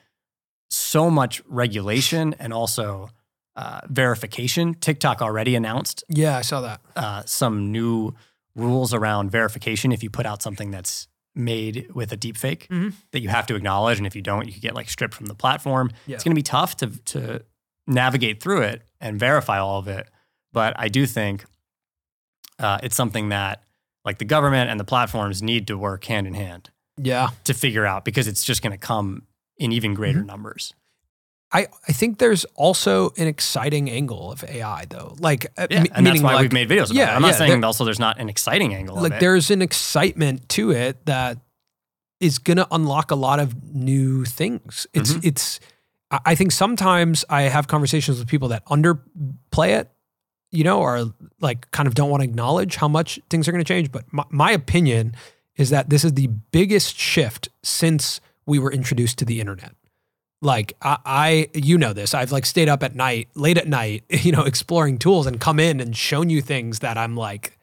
so much regulation and also uh, verification. TikTok already announced. Yeah, I saw that. Uh, some new rules around verification if you put out something that's made with a deep fake mm-hmm. that you have to acknowledge. And if you don't, you could get like stripped from the platform. Yeah. It's going to be tough to to navigate through it and verify all of it. But I do think uh, it's something that like the government and the platforms need to work hand in hand. Yeah. To figure out, because it's just going to come in even greater mm-hmm. numbers. I, I think there's also an exciting angle of A I though. Like, yeah, m- and that's why like, we've made videos about yeah, it. I'm not yeah, saying there, also there's not an exciting angle like of it. There's an excitement to it that is going to unlock a lot of new things. It's, mm-hmm. it's, I think sometimes I have conversations with people that underplay it, you know, or like kind of don't want to acknowledge how much things are going to change. But my, my opinion is that this is the biggest shift since we were introduced to the internet. Like I, I, you know this, I've like stayed up at night, late at night, you know, exploring tools and come in and shown you things that I'm like,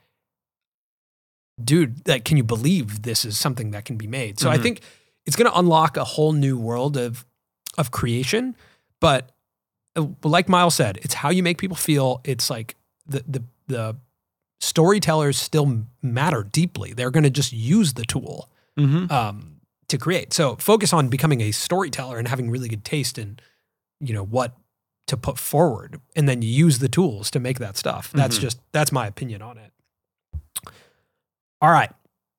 dude, like, can you believe this is something that can be made? So mm-hmm. I think it's going to unlock a whole new world of, of creation. But uh, like Miles said, it's how you make people feel. It's like the, the, the storytellers still matter deeply. They're going to just use the tool. Mm-hmm. Um, to create. So focus on becoming a storyteller and having really good taste in, you know, what to put forward, and then you use the tools to make that stuff. That's mm-hmm. just, that's my opinion on it. All right.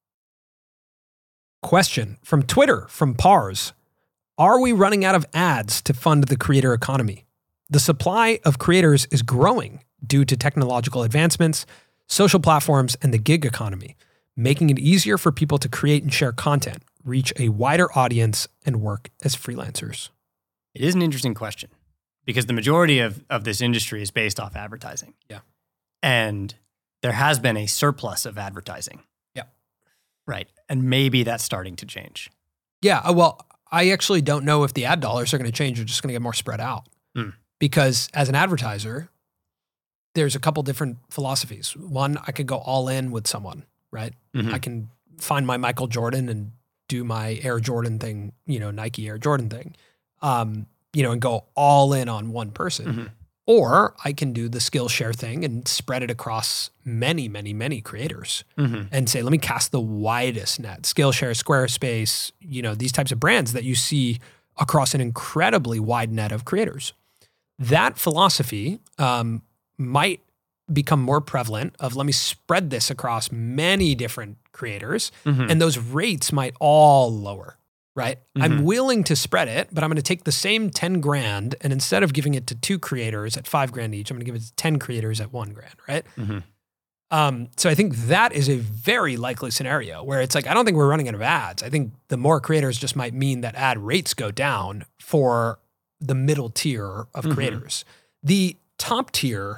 Question from Twitter, from Pars. Are we running out of ads to fund the creator economy? The supply of creators is growing due to technological advancements, social platforms, and the gig economy, making it easier for people to create and share content, reach a wider audience, and work as freelancers? It is an interesting question because the majority of, of this industry is based off advertising. Yeah. And there has been a surplus of advertising. Yeah. Right. And maybe that's starting to change. Yeah. Well, I actually don't know if the ad dollars are going to change or just going to get more spread out. Mm. Because as an advertiser, there's a couple different philosophies. One, I could go all in with someone, right? Mm-hmm. I can find my Michael Jordan and do my Air Jordan thing, you know, Nike Air Jordan thing, um, you know, and go all in on one person. Mm-hmm. Or I can do the Skillshare thing and spread it across many, many, many creators mm-hmm. and say, let me cast the widest net. Skillshare, Squarespace, you know, these types of brands that you see across an incredibly wide net of creators. That philosophy um, might become more prevalent of let me spread this across many different creators, mm-hmm. and those rates might all lower. right? Mm-hmm. I'm willing to spread it, but I'm going to take the same ten grand and instead of giving it to two creators at five grand each, I'm going to give it to ten creators at one grand, right? Mm-hmm. Um, so I think that is a very likely scenario where it's like, I don't think we're running out of ads. I think the more creators just might mean that ad rates go down for the middle tier of Mm-hmm. creators. The top tier,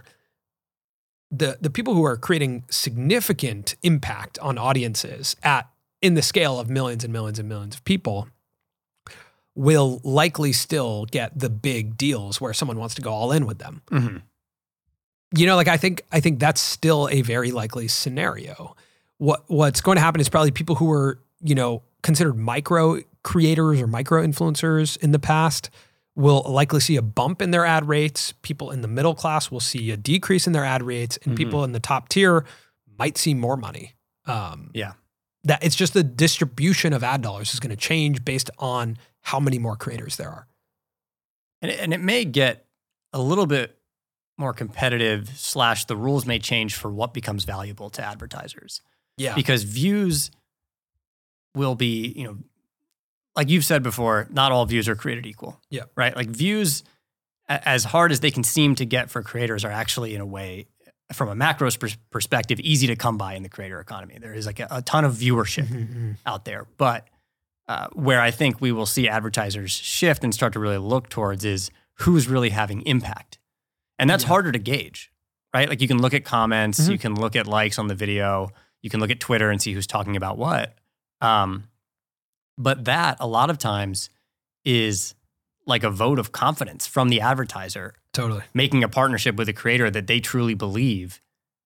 the the people who are creating significant impact on audiences at in the scale of millions and millions and millions of people will likely still get the big deals where someone wants to go all in with them. Mm-hmm. You know, like I think I think that's still a very likely scenario. What what's going to happen is probably people who were, you know, considered micro creators or micro influencers in the past will likely see a bump in their ad rates. People in the middle class will see a decrease in their ad rates, and Mm-hmm. people in the top tier might see more money. Um, Yeah. that it's just the distribution of ad dollars is going to change based on how many more creators there are. And it, and it may get a little bit more competitive slash the rules may change for what becomes valuable to advertisers. Yeah. Because views will be, you know, like you've said before, not all views are created equal. Yeah. Right? Like views, a- as hard as they can seem to get for creators, are actually in a way, from a macro pers- perspective, easy to come by in the creator economy. There is like a, a ton of viewership Mm-hmm. out there. But uh, where I think we will see advertisers shift and start to really look towards is who's really having impact. And that's Yeah. harder to gauge, right? Like you can look at comments, Mhm. you can look at likes on the video, you can look at Twitter and see who's talking about what. Um, but that a lot of times is like a vote of confidence from the advertiser Totally. making a partnership with a creator that they truly believe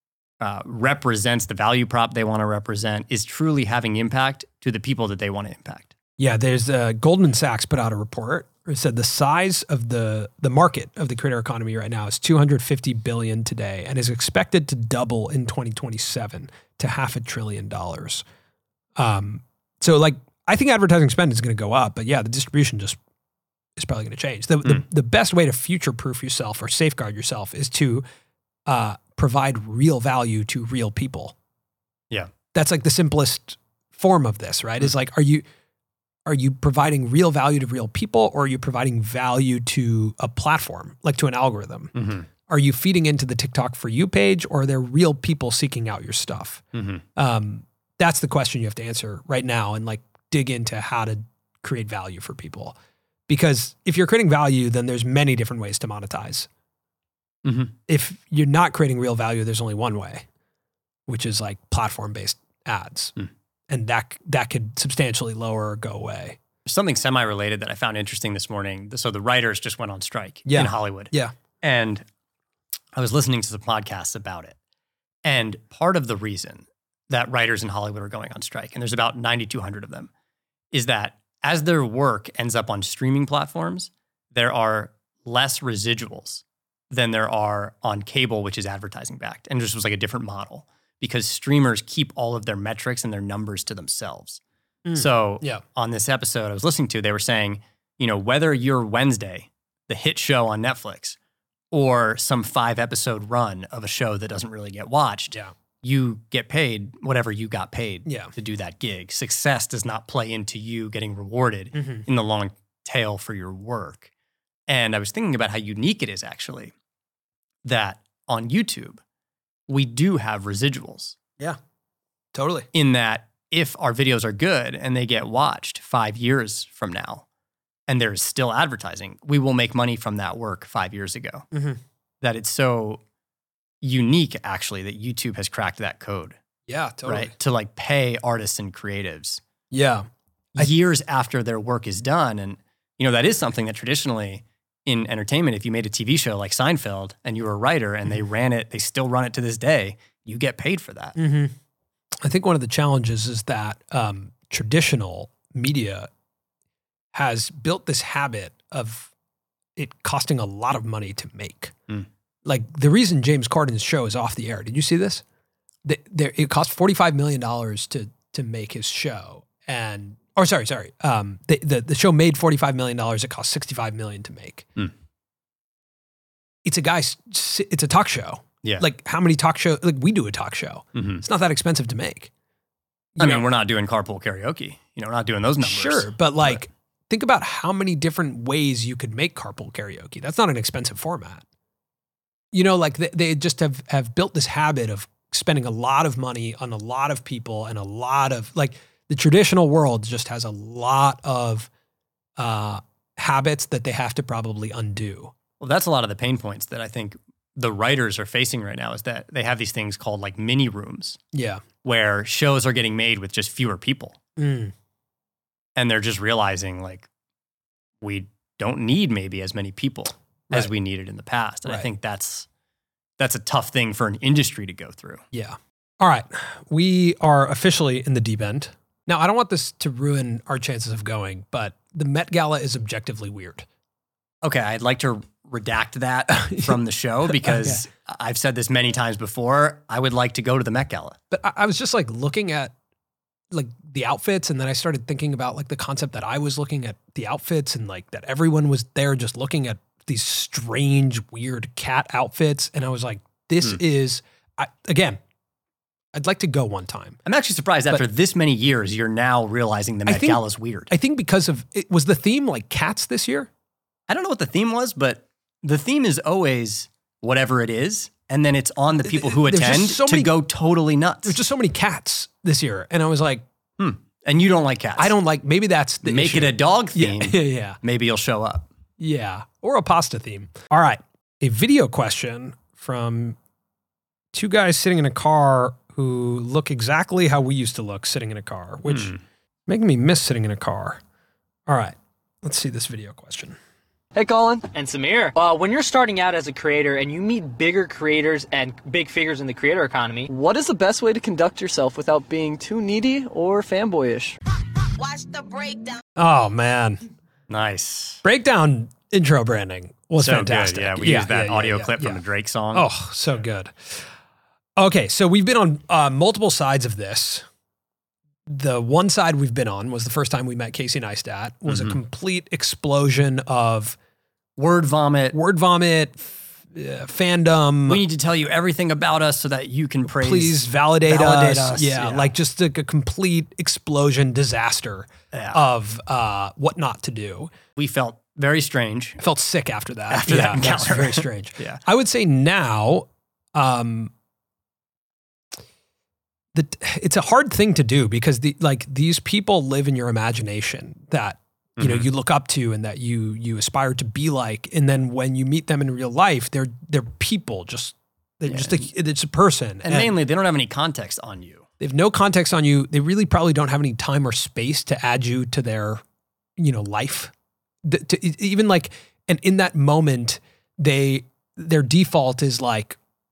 uh, represents the value prop they want to represent, is truly having impact to the people that they want to impact. Yeah, there's uh, Goldman Sachs put out a report. It said the size of the the market of the creator economy right now is two hundred fifty billion today and is expected to double in twenty twenty-seven to half a trillion dollars. Um, so like I think advertising spend is going to go up, but yeah, the distribution just is probably going to change. The, Mm. the the best way to future proof yourself or safeguard yourself is to uh, provide real value to real people. Yeah. That's like the simplest form of this, right? Is like, are you are you providing real value to real people, or are you providing value to a platform, like to an algorithm? Mm-hmm. Are you feeding into the TikTok For You page, or are there real people seeking out your stuff? Mm-hmm. Um, that's the question you have to answer right now, and like dig into how to create value for people. Because if you're creating value, then there's many different ways to monetize. Mm-hmm. If you're not creating real value, there's only one way, which is like platform-based ads. Mm. And that that could substantially lower or go away. Something semi-related that I found interesting this morning. So the writers just went on strike Yeah. in Hollywood. Yeah. And I was listening to some podcasts about it. And part of the reason that writers in Hollywood are going on strike, and there's about nine thousand two hundred of them, is that as their work ends up on streaming platforms, there are less residuals than there are on cable, which is advertising backed. And this was like a different model because streamers keep all of their metrics and their numbers to themselves. Mm. So Yeah. on this episode I was listening to, they were saying, you know, whether you're Wednesday, the hit show on Netflix, or some five episode run of a show that doesn't really get watched, Yeah. you get paid whatever you got paid Yeah. to do that gig. Success does not play into you getting rewarded Mm-hmm. in the long tail for your work. And I was thinking about how unique it is actually that on YouTube, we do have residuals Totally. in that if our videos are good and they get watched five years from now and there's still advertising, we will make money from that work five years ago. Mm-hmm. That it's so unique actually that YouTube has cracked that code, Yeah, totally. right? To like pay artists and creatives Yeah. I- years after their work is done. And, you know, that is something that traditionally in entertainment, if you made a T V show like Seinfeld and you were a writer and they ran it, they still run it to this day, you get paid for that. Mm-hmm. I think one of the challenges is that um, traditional media has built this habit of it costing a lot of money to make. Mm. Like the reason James Corden's show is off the air. Did you see this? The, there, it cost forty-five million dollars to to make his show, and or sorry, sorry, um, the, the the show made forty-five million dollars. It cost sixty-five million dollars to make. Mm. It's a guy's. It's a talk show. Yeah. Like how many talk shows? Like we do a talk show. Mm-hmm. It's not that expensive to make. I know, mean, we're not doing carpool karaoke. You know, we're not doing those numbers. Sure, but like, but. think about how many different ways you could make carpool karaoke. That's not an expensive format. You know, like they, they just have, have built this habit of spending a lot of money on a lot of people and a lot of, like, the traditional world just has a lot of uh, habits that they have to probably undo. Well, that's a lot of the pain points that I think the writers are facing right now, is that they have these things called like mini rooms. Yeah. Where shows are getting made with just fewer people. Mm. And they're just realizing, like, we don't need maybe as many people right. as we needed in the past. And right. I think that's that's a tough thing for an industry to go through. Yeah. All right. We are officially in the deep end. Now, I don't want this to ruin our chances of going, but the Met Gala is objectively weird. Okay, I'd like to redact that from the show because okay. I've said this many times before. I would like to go to the Met Gala. But I, I was just like looking at like the outfits, and then I started thinking about like the concept that I was looking at the outfits, and like that everyone was there just looking at these strange, weird cat outfits. And I was like, this hmm. is, I, again, I'd like to go one time. I'm actually surprised after but this many years, you're now realizing the Met Gala is weird. I think because of, it was the theme like cats this year? I don't know what the theme was, but the theme is always whatever it is. And then it's on the people who attend so to many, go totally nuts. There's just so many cats this year. And I was like, hmm. And you don't like cats. I don't like, maybe that's the Make issue. it a dog theme. Yeah, yeah. Maybe you'll show up. Yeah. Or a pasta theme. All right. A video question from two guys sitting in a car who look exactly how we used to look sitting in a car, which hmm. making me miss sitting in a car. All right. Let's see this video question. Hey, Colin. And Samir. Uh, when you're starting out as a creator and you meet bigger creators and big figures in the creator economy, what is the best way to conduct yourself without being too needy or fanboyish? Watch the breakdown. Oh, man. Nice. Breakdown intro branding was so fantastic. Good. Yeah, we yeah, used that yeah, audio yeah, clip yeah, from yeah. the Drake song. Oh, so good. Okay, so we've been on uh, multiple sides of this. The one side we've been on was the first time we met Casey Neistat, was mm-hmm. a complete explosion of word vomit, word vomit, f- uh, fandom. We need to tell you everything about us so that you can praise. Please validate, validate us. us. Yeah, yeah, like just like a complete explosion disaster yeah. of uh, what not to do. We felt very strange. I felt sick after that. After yeah, that encounter. That's very strange. yeah. I would say now, um, the, it's a hard thing to do because the like these people live in your imagination that you mm-hmm. know you look up to and that you you aspire to be like, and then when you meet them in real life, they're they're people, just they're yeah. just a, it's a person, and, and mainly they don't have any context on you. They have no context on you. They really probably don't have any time or space to add you to their you know life. The, to, even like, and in that moment, they their default is like,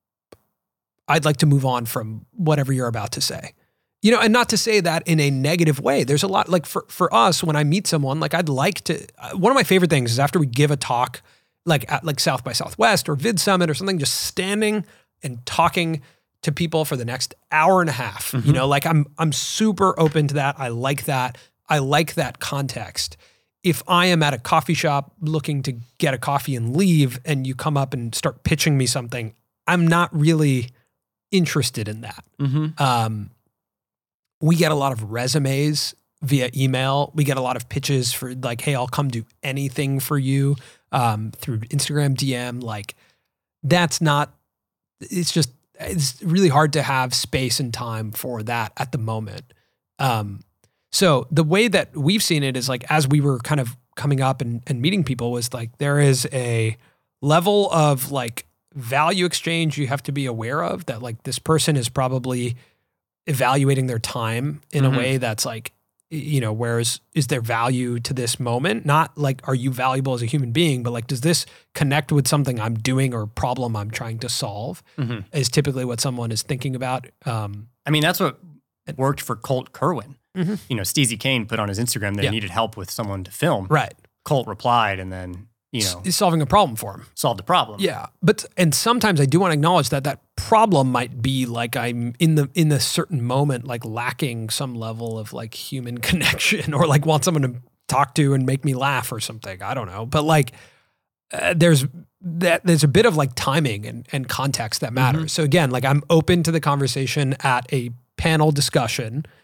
I'd like to move on from whatever you're about to say. You know, and not to say that in a negative way. There's a lot, like for, for us, when I meet someone, like I'd like to, uh, one of my favorite things is after we give a talk, like at like South by Southwest or Vid Summit or something, just standing and talking to people for the next hour and a half. Mm-hmm. You know, like I'm, I'm super open to that. I like that. I like that context. If I am at a coffee shop looking to get a coffee and leave, and you come up and start pitching me something, I'm not really interested in that. Mm-hmm. Um, we get a lot of resumes via email. We get a lot of pitches for like, hey, I'll come do anything for you um, through Instagram D M. Like that's not, it's just, it's really hard to have space and time for that at the moment. Um, so the way that we've seen it is like, as we were kind of coming up and, and meeting people was like, there is a level of like, value exchange you have to be aware of, that like this person is probably evaluating their time in mm-hmm. a way that's like, you know, whereas is there value to this moment? Not like, are you valuable as a human being, but like, does this connect with something I'm doing or problem I'm trying to solve mm-hmm. is typically what someone is thinking about. Um, I mean, that's what worked for Colt Kerwin. Mm-hmm. You know, Steezy Kane put on his Instagram that yeah. he needed help with someone to film. Right. Colt replied and then, you know, he's solving a problem for him. Solved the problem. Yeah. But, and sometimes I do want to acknowledge that that problem might be like I'm in the, in the certain moment, like lacking some level of like human connection or like want someone to talk to and make me laugh or something. I don't know. But like, uh, there's that, there's a bit of like timing and, and context that matters. Mm-hmm. So again, like I'm open to the conversation at a panel discussion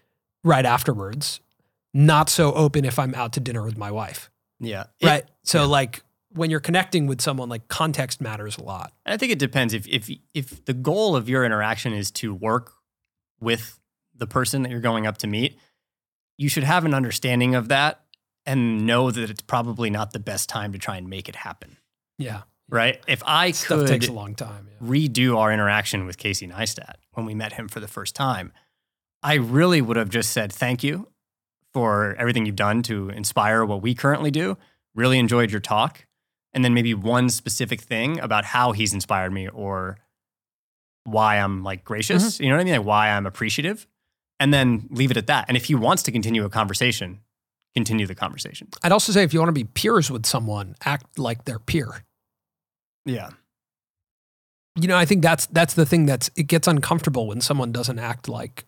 right afterwards. Not so open if I'm out to dinner with my wife. Yeah. Right. It- So yeah. like when you're connecting with someone, like context matters a lot. I think it depends. If if if the goal of your interaction is to work with the person that you're going up to meet, you should have an understanding of that and know that it's probably not the best time to try and make it happen. Yeah. Right? If I Stuff could takes a long time. Yeah. redo our interaction with Casey Neistat when we met him for the first time, I really would have just said thank you for everything you've done to inspire what we currently do. Really enjoyed your talk. And then maybe one specific thing about how he's inspired me or why I'm like gracious, you know what I mean? Like why I'm appreciative, and then leave it at that. And if he wants to continue a conversation, continue the conversation. I'd also say if you want to be peers with someone, act like their peer. Yeah. You know, I think that's that's the thing that's it gets uncomfortable when someone doesn't act like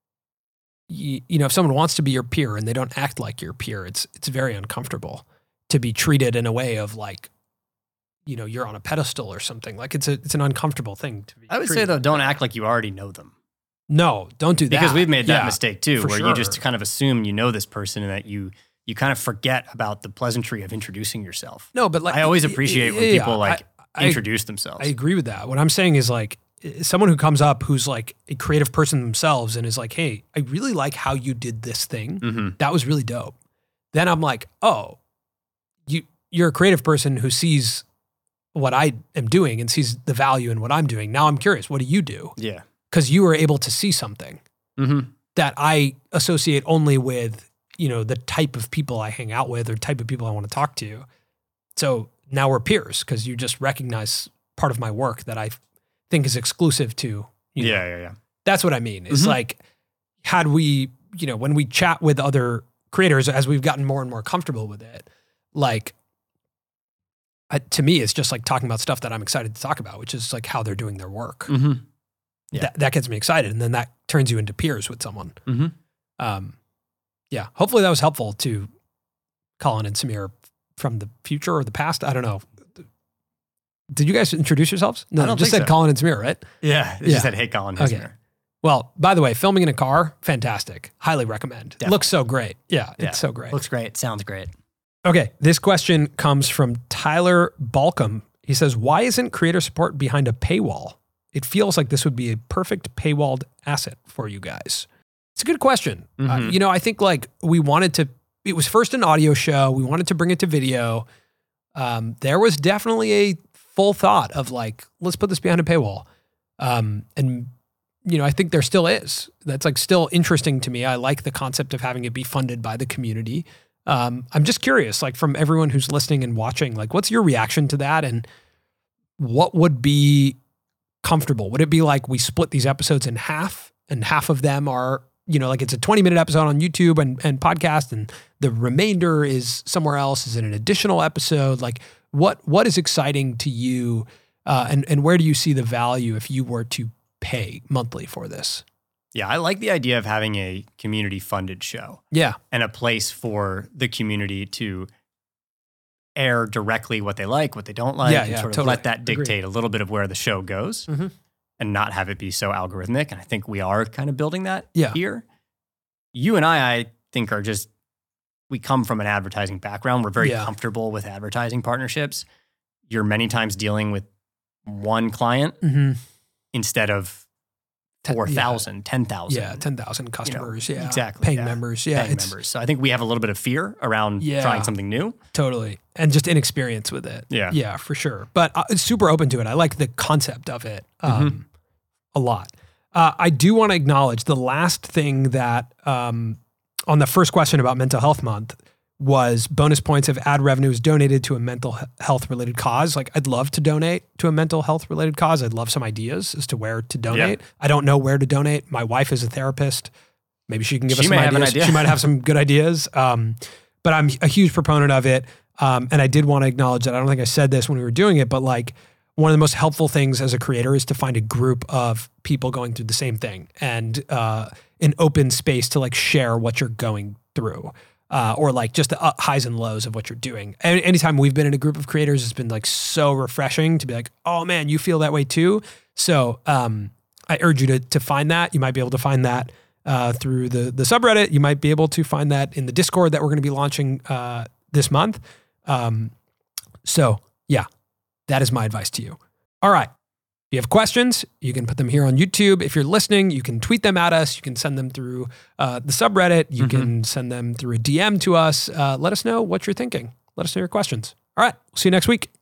you, you know, if someone wants to be your peer and they don't act like your peer, it's it's very uncomfortable to be treated in a way of like, you know, you're on a pedestal or something. Like it's a it's an uncomfortable thing to be. I would say treated. though, don't act like you already know them. No, don't do that. Because we've made that Yeah, mistake too, for where sure. you just kind of assume you know this person and that you you kind of forget about the pleasantry of introducing yourself. No, but like I always y- y- appreciate when yeah, people yeah. like I- I- introduce themselves. I agree with that. What I'm saying is like someone who comes up who's like a creative person themselves and is like, hey, I really like how you did this thing. Mhm. That was really dope. Then I'm like, oh, you you're a creative person who sees what I am doing and sees the value in what I'm doing. Now I'm curious, what do you do? Yeah. Because you were able to see something Mm-hmm. that I associate only with, you know, the type of people I hang out with or type of people I want to talk to. So now we're peers because you just recognize part of my work that I think is exclusive to, you know, Yeah, yeah, yeah. that's what I mean. It's Mhm. like, had we, you know, when we chat with other creators, as we've gotten more and more comfortable with it, like, I, to me, it's just like talking about stuff that I'm excited to talk about, which is like how they're doing their work. Mm-hmm. Yeah. That, that gets me excited. And then that turns you into peers with someone. Mm-hmm. Um, yeah, hopefully that was helpful to Colin and Samir from the future or the past. I don't know. Did you guys introduce yourselves? No, I don't just think said so. Colin and Samir, right? Yeah. They Yeah. just said, hey, Colin. here's Okay. Samir. Well, by the way, filming in a car, fantastic. Highly recommend. Definitely. Looks so great. Yeah, Yeah. it's so great. Looks great. Sounds great. Okay, this question comes from Tyler Balcom. He says, why isn't creator support behind a paywall? It feels like this would be a perfect paywalled asset for you guys. It's a good question. Uh, Mhm. you know, I think like we wanted to, it was first an audio show. We wanted to bring it to video. Um, there was definitely a full thought of like, let's put this behind a paywall. Um, and, you know, I think there still is. That's like still interesting to me. I like the concept of having it be funded by the community. Um, I'm just curious, like from everyone who's listening and watching, like what's your reaction to that? And what would be comfortable? Would it be like we split these episodes in half and half of them are, you know, like it's a twenty minute episode on YouTube and, and podcast and the remainder is somewhere else? Is it an additional episode? Like what, what is exciting to you? Uh, and, and where do you see the value if you were to pay monthly for this? Yeah. I like the idea of having a community funded show Yeah. and a place for the community to air directly what they like, what they don't like, Yeah, and yeah, sort of totally. let that dictate a little bit of where the show goes Mhm. and not have it be so algorithmic. And I think we are kind of building that Yeah. here. You and I, I think, are just, we come from an advertising background. We're very Yeah. comfortable with advertising partnerships. You're many times dealing with one client Mm-hmm. instead of four thousand, ten thousand. Yeah. ten thousand customers. yeah. exactly, Paying yeah. members. Yeah. paying it's members. So I think we have a little bit of fear around Yeah. trying something new. totally. And just inexperience with it. Yeah. Yeah, for sure. But uh, it's super open to it. I like the concept of it Mm-hmm. um, a lot. Uh, I do want to acknowledge the last thing that um, on the first question about Mental Health Month was bonus points if ad revenue is donated to a mental he- health related cause. Like I'd love to donate to a mental health related cause. I'd love some ideas as to where to donate. I don't know where to donate. My wife is a therapist. Maybe she can give She us some may have an ideas. idea. She might have some good ideas. Um, but I'm a huge proponent of it. Um, and I did want to acknowledge that I don't think I said this when we were doing it, but like one of the most helpful things as a creator is to find a group of people going through the same thing and uh, an open space to like share what you're going through. Uh, or like just the uh, highs and lows of what you're doing. Any, anytime we've been in a group of creators, it's been like so refreshing to be like, oh man, you feel that way too. So um, I urge you to to find that. You might be able to find that uh, through the, the subreddit. You might be able to find that in the Discord that we're going to be launching uh, this month. Um, so yeah, that is my advice to you. All right. If you have questions, you can put them here on YouTube. If you're listening, you can tweet them at us. You can send them through uh, the subreddit. You mm-hmm. can send them through a D M to us. Uh, let us know what you're thinking. Let us know your questions. All right. We'll see you next week.